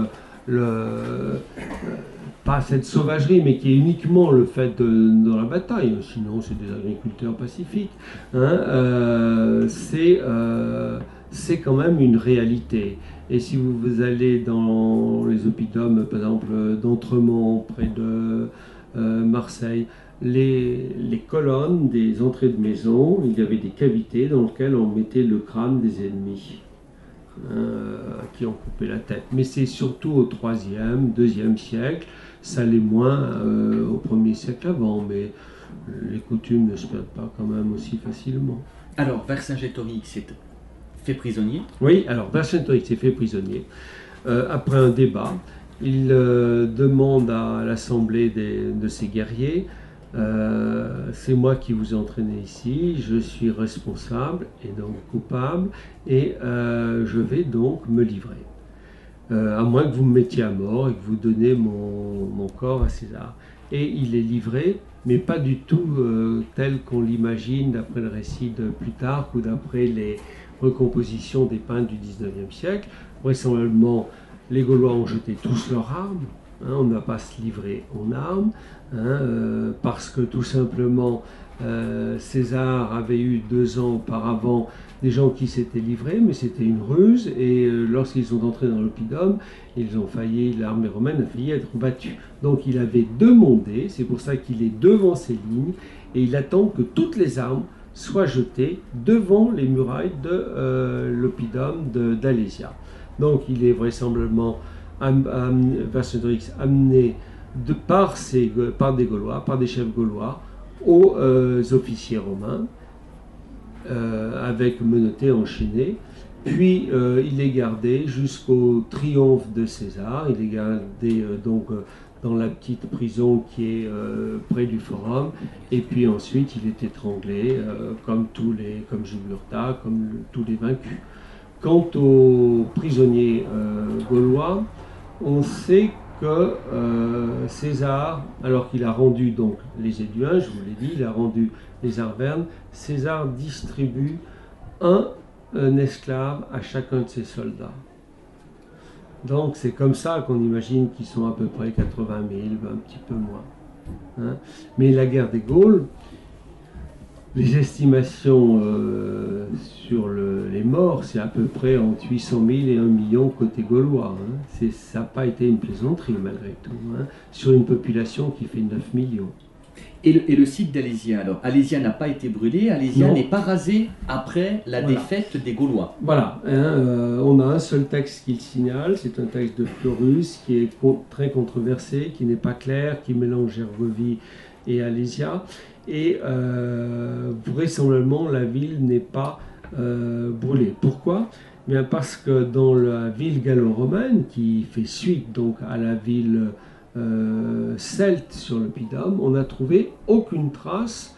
pas cette sauvagerie, mais qui est uniquement le fait de la bataille, sinon c'est des agriculteurs pacifiques, hein, c'est quand même une réalité. Et si vous allez dans les oppidums, par exemple d'Entremont, près de Marseille, les colonnes des entrées de maison, il y avait des cavités dans lesquelles on mettait le crâne des ennemis. Qui ont coupé la tête. Mais c'est surtout au 3e, 2e siècle, ça l'est moins au 1er siècle avant, mais les coutumes ne se perdent pas quand même aussi facilement. Alors, Vercingétorix s'est fait prisonnier. Oui, alors Vercingétorix s'est fait prisonnier. Après un débat, il demande à l'assemblée de ses guerriers, c'est moi qui vous ai entraîné ici, je suis responsable et donc coupable, et je vais donc me livrer. À moins que vous me mettiez à mort et que vous donniez mon corps à César. Et il est livré, mais pas du tout tel qu'on l'imagine d'après le récit de Plutarque ou d'après les recompositions des peintres du 19e siècle. Vraisemblablement, les Gaulois ont jeté tous leurs armes. On n'a pas à se livrer en armes, parce que tout simplement César avait eu 2 ans auparavant des gens qui s'étaient livrés, mais c'était une ruse, et lorsqu'ils sont entrés dans l'oppidum, l'armée romaine a failli être battue. Donc il avait demandé, c'est pour ça qu'il est devant ces lignes, et il attend que toutes les armes soient jetées devant les murailles de l'oppidum d'Alésia. Donc il est vraisemblablement Vercingétorix amené par des Gaulois, par des chefs gaulois, aux officiers romains, avec menotté enchaîné. Puis il est gardé jusqu'au triomphe de César. Il est gardé donc dans la petite prison qui est près du Forum. Et puis ensuite il est étranglé comme Jugurtha, comme tous les vaincus. Quant aux prisonniers gaulois, on sait que César, alors qu'il a rendu donc les Éduins, je vous l'ai dit, il a rendu les Arvernes, César distribue un esclave à chacun de ses soldats. Donc c'est comme ça qu'on imagine qu'ils sont à peu près 80 000, un petit peu moins. Mais la guerre des Gaules, les estimations sur les morts, c'est à peu près entre 800 000 et 1 million côté gaulois. Ça n'a pas été une plaisanterie malgré tout, sur une population qui fait 9 millions. Et le site d'Alésia, alors Alésia n'a pas été brûlé, Alésia n'est pas rasé après la défaite des Gaulois. Voilà, on a un seul texte qui le signale, c'est un texte de Florus qui est très controversé, qui n'est pas clair, qui mélange Gergovie et Alésia. Et vraisemblablement la ville n'est pas brûlée. Pourquoi ? Bien parce que dans la ville gallo-romaine, qui fait suite donc à la ville celte sur l'oppidum, on n'a trouvé aucune trace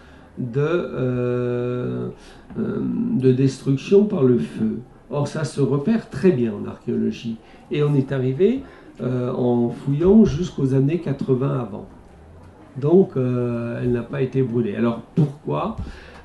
de destruction par le feu. Or ça se repère très bien en archéologie. Et on est arrivé en fouillant jusqu'aux années 80 avant. Donc, elle n'a pas été brûlée. Alors, pourquoi ?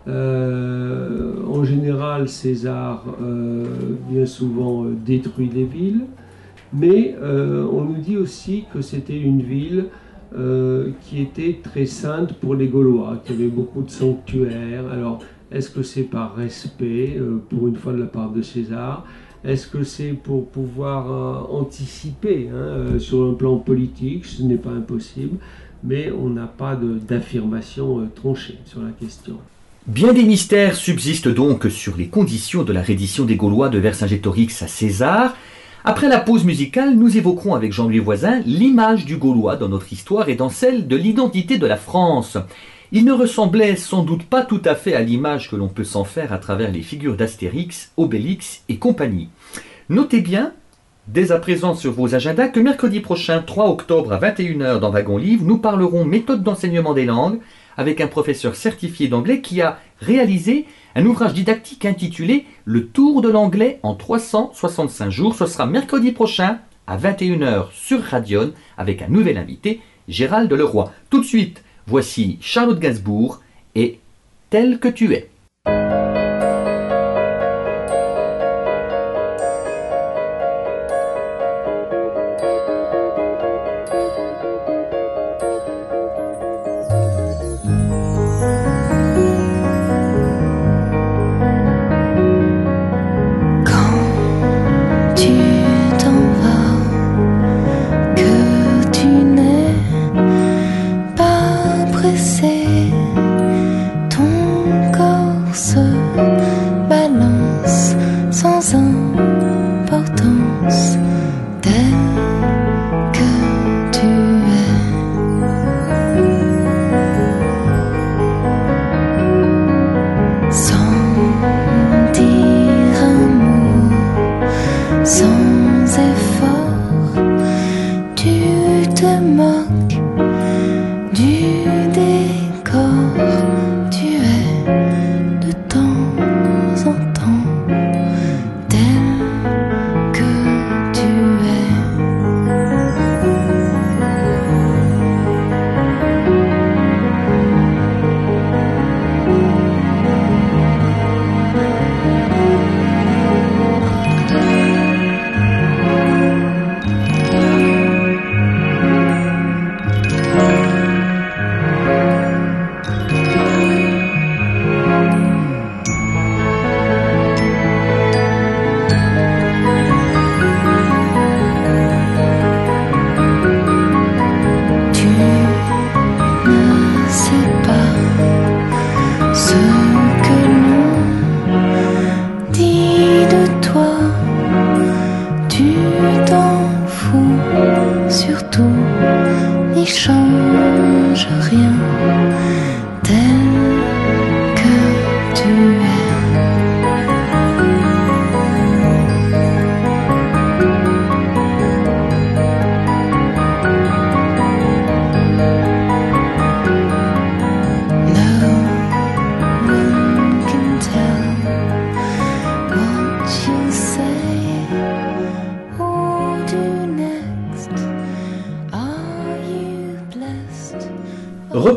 En général, César bien souvent détruit les villes, mais on nous dit aussi que c'était une ville qui était très sainte pour les Gaulois, qui avait beaucoup de sanctuaires. Alors, est-ce que c'est par respect, pour une fois de la part de César ? Est-ce que c'est pour pouvoir anticiper sur un plan politique ? Ce n'est pas impossible. Mais on n'a pas d'affirmation tranchée sur la question. Bien des mystères subsistent donc sur les conditions de la reddition des Gaulois de Vercingétorix à César. Après la pause musicale, nous évoquerons avec Jean-Louis Voisin l'image du Gaulois dans notre histoire et dans celle de l'identité de la France. Il ne ressemblait sans doute pas tout à fait à l'image que l'on peut s'en faire à travers les figures d'Astérix, Obélix et compagnie. Notez bien, dès à présent sur vos agendas, que mercredi prochain, 3 octobre à 21h dans Wagon Livre, nous parlerons méthode d'enseignement des langues avec un professeur certifié d'anglais qui a réalisé un ouvrage didactique intitulé « Le tour de l'anglais en 365 jours ». Ce sera mercredi prochain à 21h sur Radion avec un nouvel invité, Gérald Leroy. Tout de suite, voici Charlotte Gainsbourg et « Tel que tu es ».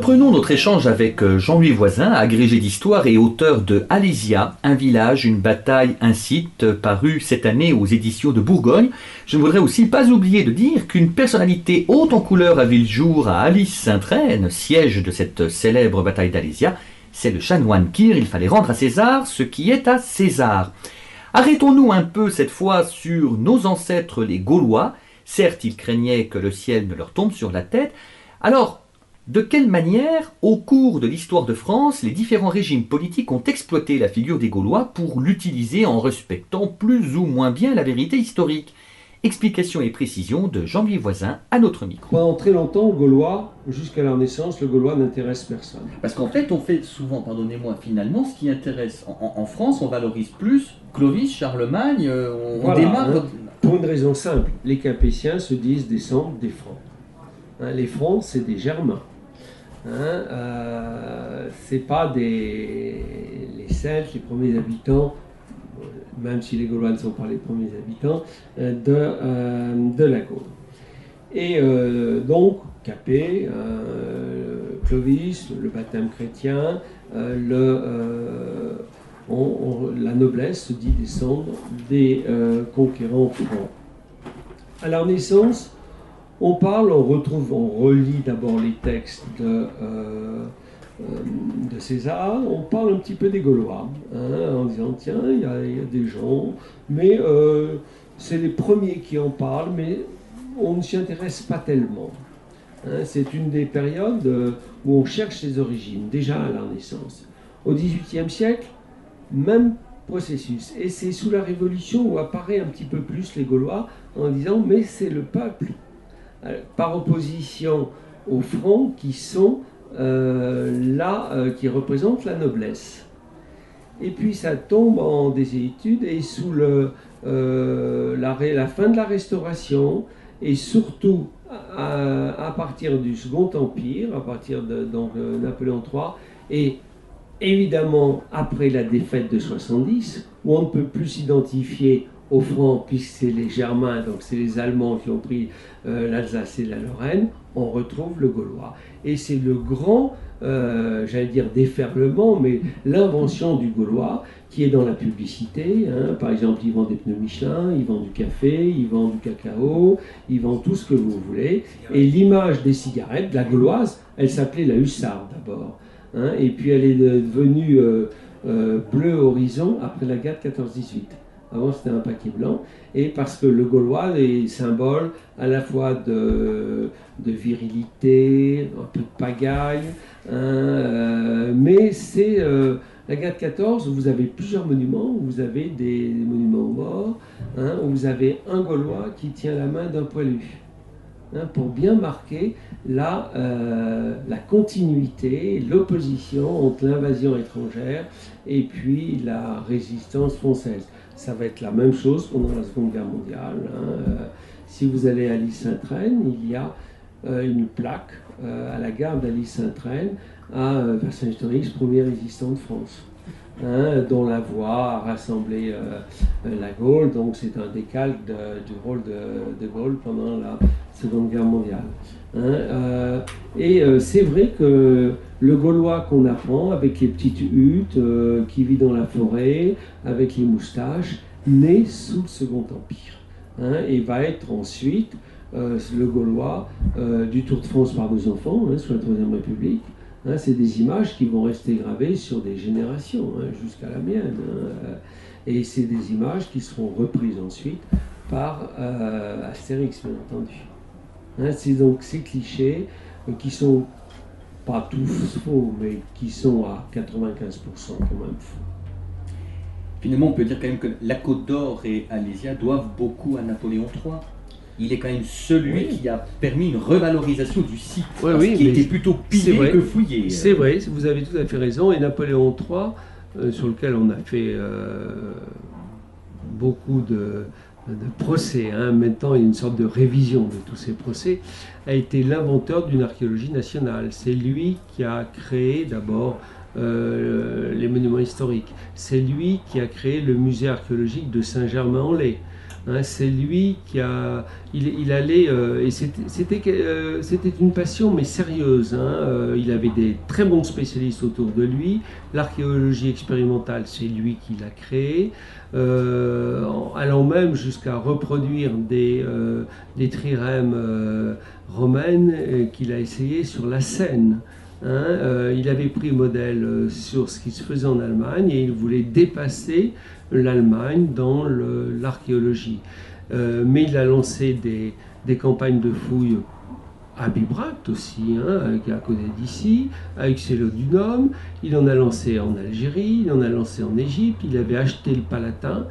reprenons notre échange avec Jean-Louis Voisin, agrégé d'histoire et auteur de Alésia, un village, une bataille, un site, paru cette année aux éditions de Bourgogne. Je ne voudrais aussi pas oublier de dire qu'une personnalité haute en couleur a vu le jour à Alys-Saint-Traine, siège de cette célèbre bataille d'Alésia. C'est le chanoine Kir, il fallait rendre à César ce qui est à César. Arrêtons-nous un peu cette fois sur nos ancêtres les Gaulois. Certes, ils craignaient que le ciel ne leur tombe sur la tête. Alors, de quelle manière, au cours de l'histoire de France, les différents régimes politiques ont exploité la figure des Gaulois pour l'utiliser en respectant plus ou moins bien la vérité historique? Explication et précision de Jean-Louis Voisin à notre micro. Pendant très longtemps, Gaulois, jusqu'à leur naissance, le Gaulois n'intéresse personne. Parce qu'en fait, on fait souvent, pardonnez-moi, finalement, ce qui intéresse. En France, on valorise plus Clovis, Charlemagne, on Voilà, démarre... Pour une raison simple, les Capétiens se disent descendre des Francs. Les Francs, c'est des Germains. C'est pas les Celtes, les premiers habitants, même si les Gaulois ne sont pas les premiers habitants, de la Gaule. Et donc, Capet, Clovis, le baptême chrétien, la noblesse se dit descendre des conquérants francs. À leur naissance, on relit d'abord les textes de César, on parle un petit peu des Gaulois, en disant tiens, il y a des gens, mais c'est les premiers qui en parlent, mais on ne s'y intéresse pas tellement. C'est une des périodes où on cherche les origines, déjà à leur naissance. Au XVIIIe siècle, même processus. Et c'est sous la Révolution où apparaît un petit peu plus les Gaulois en disant mais c'est le peuple, par opposition aux Francs qui sont qui représentent la noblesse. Et puis ça tombe en désuétude et sous la fin de la Restauration et surtout à partir du Second Empire, à partir de Napoléon III et évidemment après la défaite de 70, où on ne peut plus s'identifier aux Francs puisque c'est les Germains, donc c'est les Allemands qui ont pris l'Alsace et la Lorraine, on retrouve le Gaulois. Et c'est le grand, j'allais dire déferlement, mais l'invention du Gaulois qui est dans la publicité. Par exemple, ils vendent des pneus Michelin, ils vendent du café, ils vendent du cacao, ils vendent tout ce que vous voulez. Et l'image des cigarettes, la gauloise, elle s'appelait la hussarde d'abord. Et puis elle est devenue bleu horizon après la guerre de 14-18. Avant c'était un paquet blanc, et parce que le Gaulois est symbole à la fois de virilité, un peu de pagaille, mais c'est la guerre de 14 où vous avez plusieurs monuments, où vous avez des monuments aux morts, où vous avez un Gaulois qui tient la main d'un poilu. Pour bien marquer la continuité, l'opposition entre l'invasion étrangère et puis la résistance française. Ça va être la même chose pendant la Seconde Guerre mondiale. Si vous allez à Alys-Saint-Traine, il y a une plaque à la gare d'Alys-Saint-Traine à Vercingétorix, premier résistant de France. Dont la voix a rassemblé la Gaule, donc c'est un décalque du rôle de Gaulle pendant la Seconde Guerre mondiale. C'est vrai que le Gaulois qu'on apprend avec les petites huttes, qui vit dans la forêt, avec les moustaches, naît sous le Second Empire. Et va être ensuite le Gaulois du Tour de France par nos enfants, sous la Troisième République. C'est des images qui vont rester gravées sur des générations, jusqu'à la mienne. Et c'est des images qui seront reprises ensuite par Astérix, bien entendu. C'est donc ces clichés qui sont pas tous faux, mais qui sont à 95% quand même faux. Finalement, on peut dire quand même que la Côte d'Or et Alésia doivent beaucoup à Napoléon III. Il est quand même celui qui a permis une revalorisation du site, qui était plutôt pillé que fouillé. C'est vrai, vous avez tout à fait raison. Et Napoléon III, sur lequel on a fait beaucoup de procès, maintenant il y a une sorte de révision de tous ces procès, a été l'inventeur d'une archéologie nationale. C'est lui qui a créé d'abord les monuments historiques. C'est lui qui a créé le musée archéologique de Saint-Germain-en-Laye. Hein, c'est lui qui a, il allait, et c'était une passion mais sérieuse. Hein, il avait des très bons spécialistes autour de lui. L'archéologie expérimentale, c'est lui qui l'a créée, allant même jusqu'à reproduire des trirèmes romaines qu'il a essayé sur la Seine. Hein, il avait pris modèle sur ce qui se faisait en Allemagne et il voulait dépasser l'Allemagne dans l'archéologie. Mais il a lancé des campagnes de fouilles à Bibracte aussi, hein, à côté d'ici, à Uxellodunum. Il en a lancé en Algérie, il en a lancé en Égypte, il avait acheté le Palatin.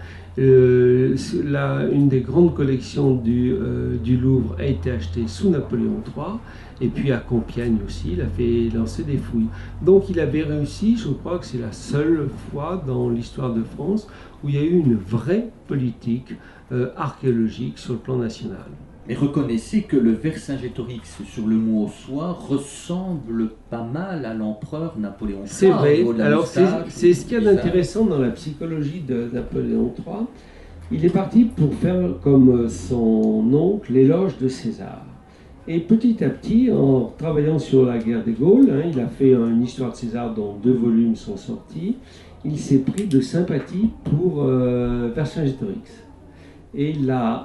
Une des grandes collections du Louvre a été achetée sous Napoléon III. Et puis à Compiègne aussi, il a fait lancer des fouilles. Donc il avait réussi, je crois que c'est la seule fois dans l'histoire de France où il y a eu une vraie politique archéologique sur le plan national. Mais reconnaissez que le Vercingétorix sur le mont Ossois ressemble pas mal à l'empereur Napoléon III. C'est vrai. Alors c'est ce qu'il y a d'intéressant dans la psychologie de Napoléon III. Il est parti pour faire comme son oncle l'éloge de César. Et petit à petit, en travaillant sur la guerre des Gaules, hein, il a fait une histoire de César dont 2 volumes sont sortis, il s'est pris de sympathie pour Vercingétorix. Et la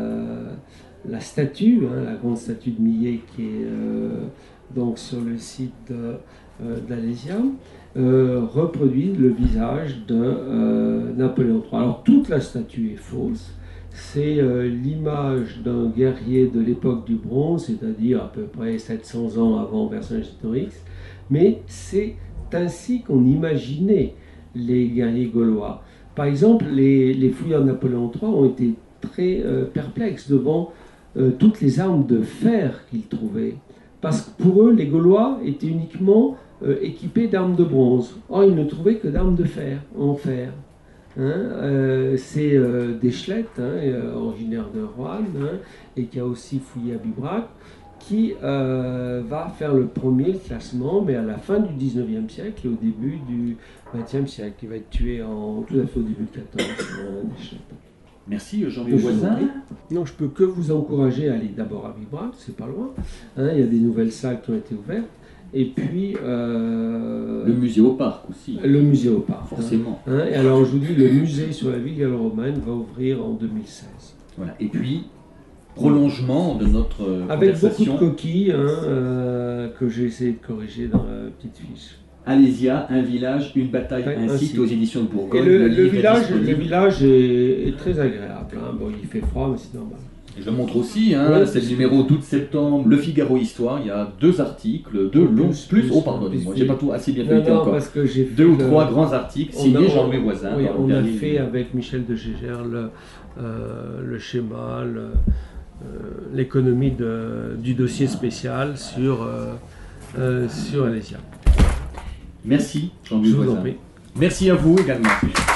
statue, hein, la grande statue de Millet qui est donc sur le site d'Alésia, reproduit le visage de Napoléon III. Alors toute la statue est fausse. C'est l'image d'un guerrier de l'époque du bronze, c'est-à-dire à peu près 700 ans avant Vercingétorix, mais c'est ainsi qu'on imaginait les guerriers gaulois. Par exemple, les fouilleurs de Napoléon III ont été très perplexes devant toutes les armes de fer qu'ils trouvaient, parce que pour eux, les Gaulois étaient uniquement équipés d'armes de bronze. Or, ils ne trouvaient que d'armes de fer, en fer. Hein, c'est Deschlette, hein, originaire de Roanne, hein, et qui a aussi fouillé à Bibracte, qui va faire le premier classement, mais à la fin du 19e siècle et au début du 20e siècle. Il va être tué tout à fait au début de 14, Deschlette. Merci Jean-Louis Voisin. Non, je peux que vous encourager à aller d'abord à Bibracte, c'est pas loin. Hein, il y a des nouvelles salles qui ont été ouvertes. Et puis... le musée au parc aussi. Le musée au parc. Forcément. Hein, et alors je vous dis, le musée sur la ville gallo-romaine va ouvrir en 2016. Voilà. Et puis, prolongement de notre avec conversation. Beaucoup de coquilles que j'ai essayé de corriger dans la petite fiche. Alésia, un village, une bataille, un site aux éditions de Bourgogne. Et le village est très agréable. Hein. Bon, il fait froid, mais c'est normal. Je le montre aussi, hein, ouais, c'est le numéro d'août septembre, Le Figaro Histoire. Il y a 2 articles, 2 longs, pardonnez-moi, j'ai pas tout assez bien feuilleté encore. Parce que j'ai 2 ou 3 grands articles signés Jean-Louis Voisin. Oui, on a fait avec Michel de Gégère le schéma, l'économie du dossier spécial sur Alésia. Merci Jean-Louis Voisin. Merci à vous également.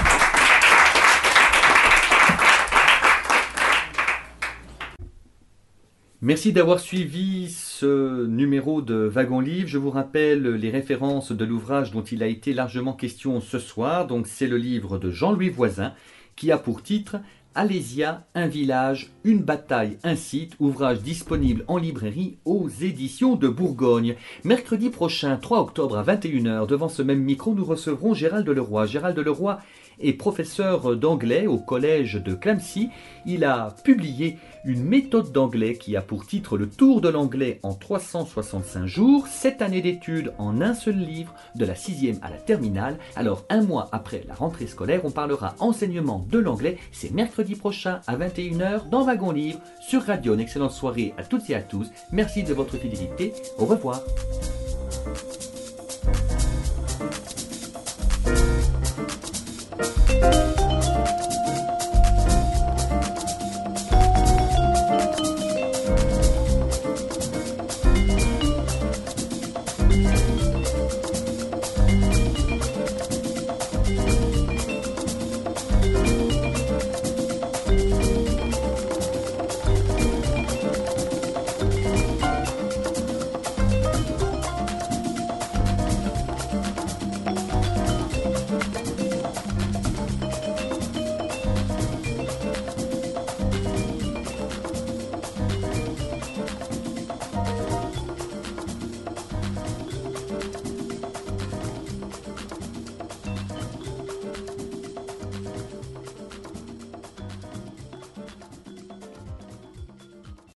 Merci d'avoir suivi ce numéro de Wagon Livre. Je vous rappelle les références de l'ouvrage dont il a été largement question ce soir. Donc c'est le livre de Jean-Louis Voisin qui a pour titre Alésia, un village, une bataille, un site, ouvrage disponible en librairie aux éditions de Bourgogne. Mercredi prochain, 3 octobre à 21h, devant ce même micro, nous recevrons Gérald Leroy. Gérald Leroy est professeur d'anglais au collège de Clamecy. Il a publié une méthode d'anglais qui a pour titre Le Tour de l'anglais en 365 jours, 7 années d'études en un seul livre, de la 6e à la terminale. Alors, un mois après la rentrée scolaire, on parlera enseignement de l'anglais. C'est mercredi prochain à 21h dans Wagon Livre sur Radio. Une excellente soirée à toutes et à tous. Merci de votre fidélité. Au revoir.